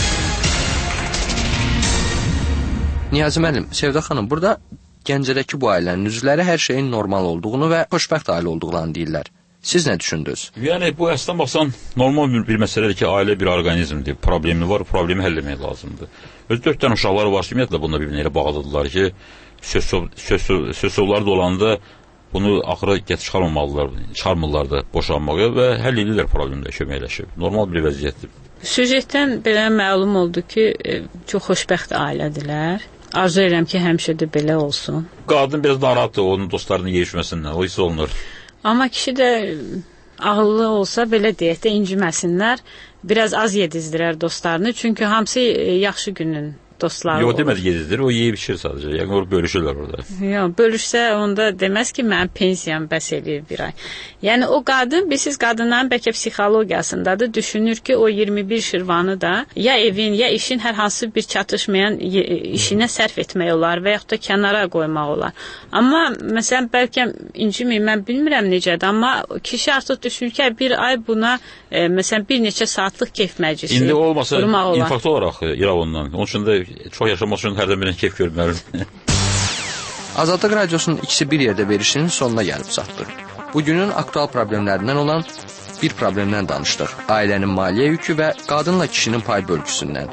Niyazi müəllim, Sevda xanım, burada Gəncədəki bu ailənin üzvləri hər şeyin normal olduğunu və xoşbəxt ailə olduqlarını deyirlər. Siz nə düşündünüz? Yəni, bu əslən baxsan, normal bir məsələdir ki, ailə bir orqanizmdir, problemi var, problemi həll etmək lazımdır. Öz 4 dənə uşaqları var ki, ümumiyyətlə bununla bir-birinə elə bağlıdırlar ki, söz-sovları dolanda bunu axıra çıxarmırlar da boşanmağa və həll edirlər problemdə köməkləşib. Normal bir vəziyyətdir. Süjetdən belə məlum oldu ki, çox xoşbəxt ailədirlər. Arzu edirəm ki, həmişə də belə olsun. Qadın biraz narahatdır onun dostlarını yeyişməsindən, o hiss olunur. Amma kişi də ağıllı olsa, belə deyək də, inciməsinlər, biraz az yedizdirər dostlarını, çünki hamısı yaxşı günün dostları olur. Yox, demədi yedizdir, o yeyib içir sadəcə, yəni onu bölüşürlər orada. Yox, bölüşsə onda deməz ki, mənim pensiyam bəs eləyir bir ay. Yəni o qadın, bilirsiniz, qadınların bəlkə psixologiyasındadır, düşünür ki, o 21 şirvanı da ya evin, ya işin hər hansı bir çatışmayan işinə sərf etmək olar və yaxud da kənara qoymaq olar. Amma, məsələn, bəlkə incimiyim, mən bilmirəm necədir, amma kişi artıq düşünür ki, bir ay buna, məsələn, bir neçə saatlıq keyf məclisi İndi olmasa, olar. infarkt olaraq İrəvandan, onun üçün də çox yaşamaq üçün hərdən birən keyf görməlidir. Azadlıq Radiosunun ikisi bir yerdə verişinin sonuna gəlib çatdıq. Bugünün aktual problemlərindən olan bir problemdən danışdıq. Ailənin maliyyə yükü və qadınla kişinin pay bölgüsündən.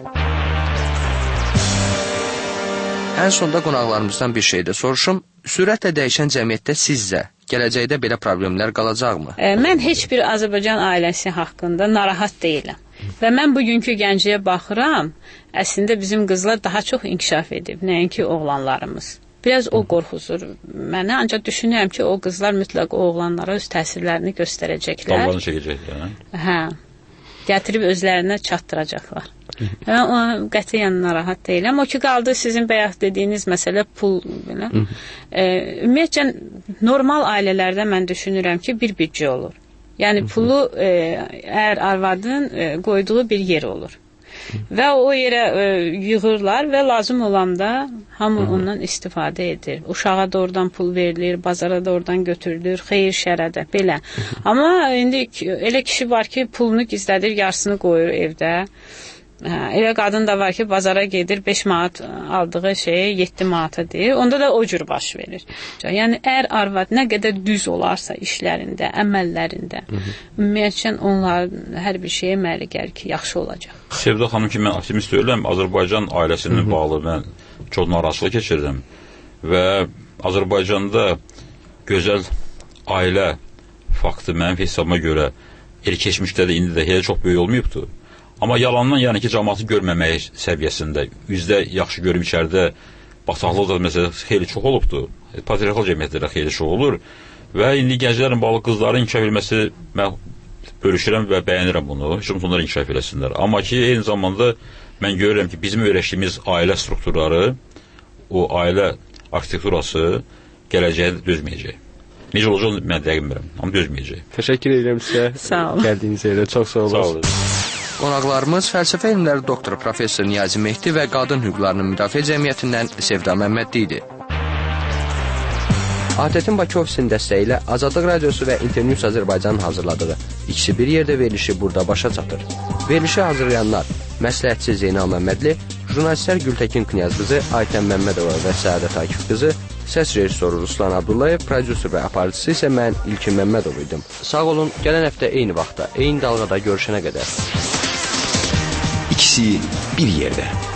Ən sonda qonaqlarımızdan bir şey də soruşum. Sürətlə dəyişən cəmiyyətdə sizcə gələcəkdə belə problemlər qalacaqmı? Mən heç bir Azərbaycan ailəsi haqqında narahat deyiləm. Və mən bugünkü gənciyə baxıram, əslində bizim qızlar daha çox inkişaf edib, nəinki oğlanlarımız. Biraz o qorxuzur mənə, ancaq düşünürəm ki, o qızlar mütləq oğlanlara öz təsirlərini göstərəcəklər. Dallarını çəkəcəklər, hə? Gətirib özlərinə çatdıracaqlar. Mən ona qətiyyən narahat deyiləm. O ki, qaldı sizin bayaq dediyiniz məsələ pul. Ümumiyyətcə, normal ailələrdə mən düşünürəm ki, bir büdcə olur. Yəni, pulu əgər arvadın qoyduğu bir yer olur. Və o yerə yığırlar və lazım olanda hamı ondan istifadə edir. Uşağa da oradan pul verilir, bazara da oradan götürülür, xeyir şərədə, belə. Amma indi elə kişi var ki, pulunu gizlədir, yarısını qoyur evdə. Elə qadın da var ki, bazara gedir, 5 manat aldığı şeyi 7 manata deyir. Onda da o cür baş verir. Yəni, əgər arvad nə qədər düz olarsa işlərində, əməllərində, ümumiyyətcə onlar hər bir şeyə məli gəlir ki, yaxşı olacaq. Sevda xanım ki, mən optimist deyiləm. Azərbaycan ailəsinin bağlı mən çox narahatçılıq keçirdim. Və Azərbaycanda gözəl ailə faktı mənim hesabıma görə keçmişdə də indi də heç çox böyük olmayıbdır. Amma yalandan yəni ki, cəmaatı görməmək səviyyəsində, üzdə yaxşı görüb içəridə bataqlıq da məsələn xeyli çox olubdur. Patriarxal cəmiyyətlərdə xeyli çox olur və indi gənclərin, balıq qızların inkişaf edilməsi mən bölüşürəm və bəyənirəm bunu. Heç olmasa onlar inkişaf eləsinlər. Amma ki, eyni zamanda mən görürəm ki, bizim öyrəşdiyimiz ailə strukturları, o ailə arxitekturası gələcəyə dözməyəcək. Necə olacaq mən dəqiq bilmirəm, amma dözməyəcək. Təşəkkür edirəm sizə. Sağ olun. Gəldiyiniz yerə çox sağ olun. Sağ olun. Qonaqlarımız fəlsəfə elmləri doktor professor Niyazi Mehdi və Qadın Hüquqlarının Müdafiə Cəmiyyətindən Sevda Məmmədli idi. ATƏT-in Bakı ofisinin dəstəyi ilə Azadlıq Radiosu və Internews Azərbaycanın hazırladığı İkisi bir yerdə verilişi burada başa çatır. Verilişi hazırlayanlar məsləhətçi Zeynal Məmmədli, jurnalistlər Gültəkin Knyazqızı, Aytən Məmmədova və Səadət Akif qızı, səs rejissoru Ruslan Abdullayev, prodüser və aparıcısı isə mən İlkin Məmmədov idim. Sağ olun, gələn həftə eyni vaxtda, eyni dalğada görüşənə qədər. İkisi bir yerdə.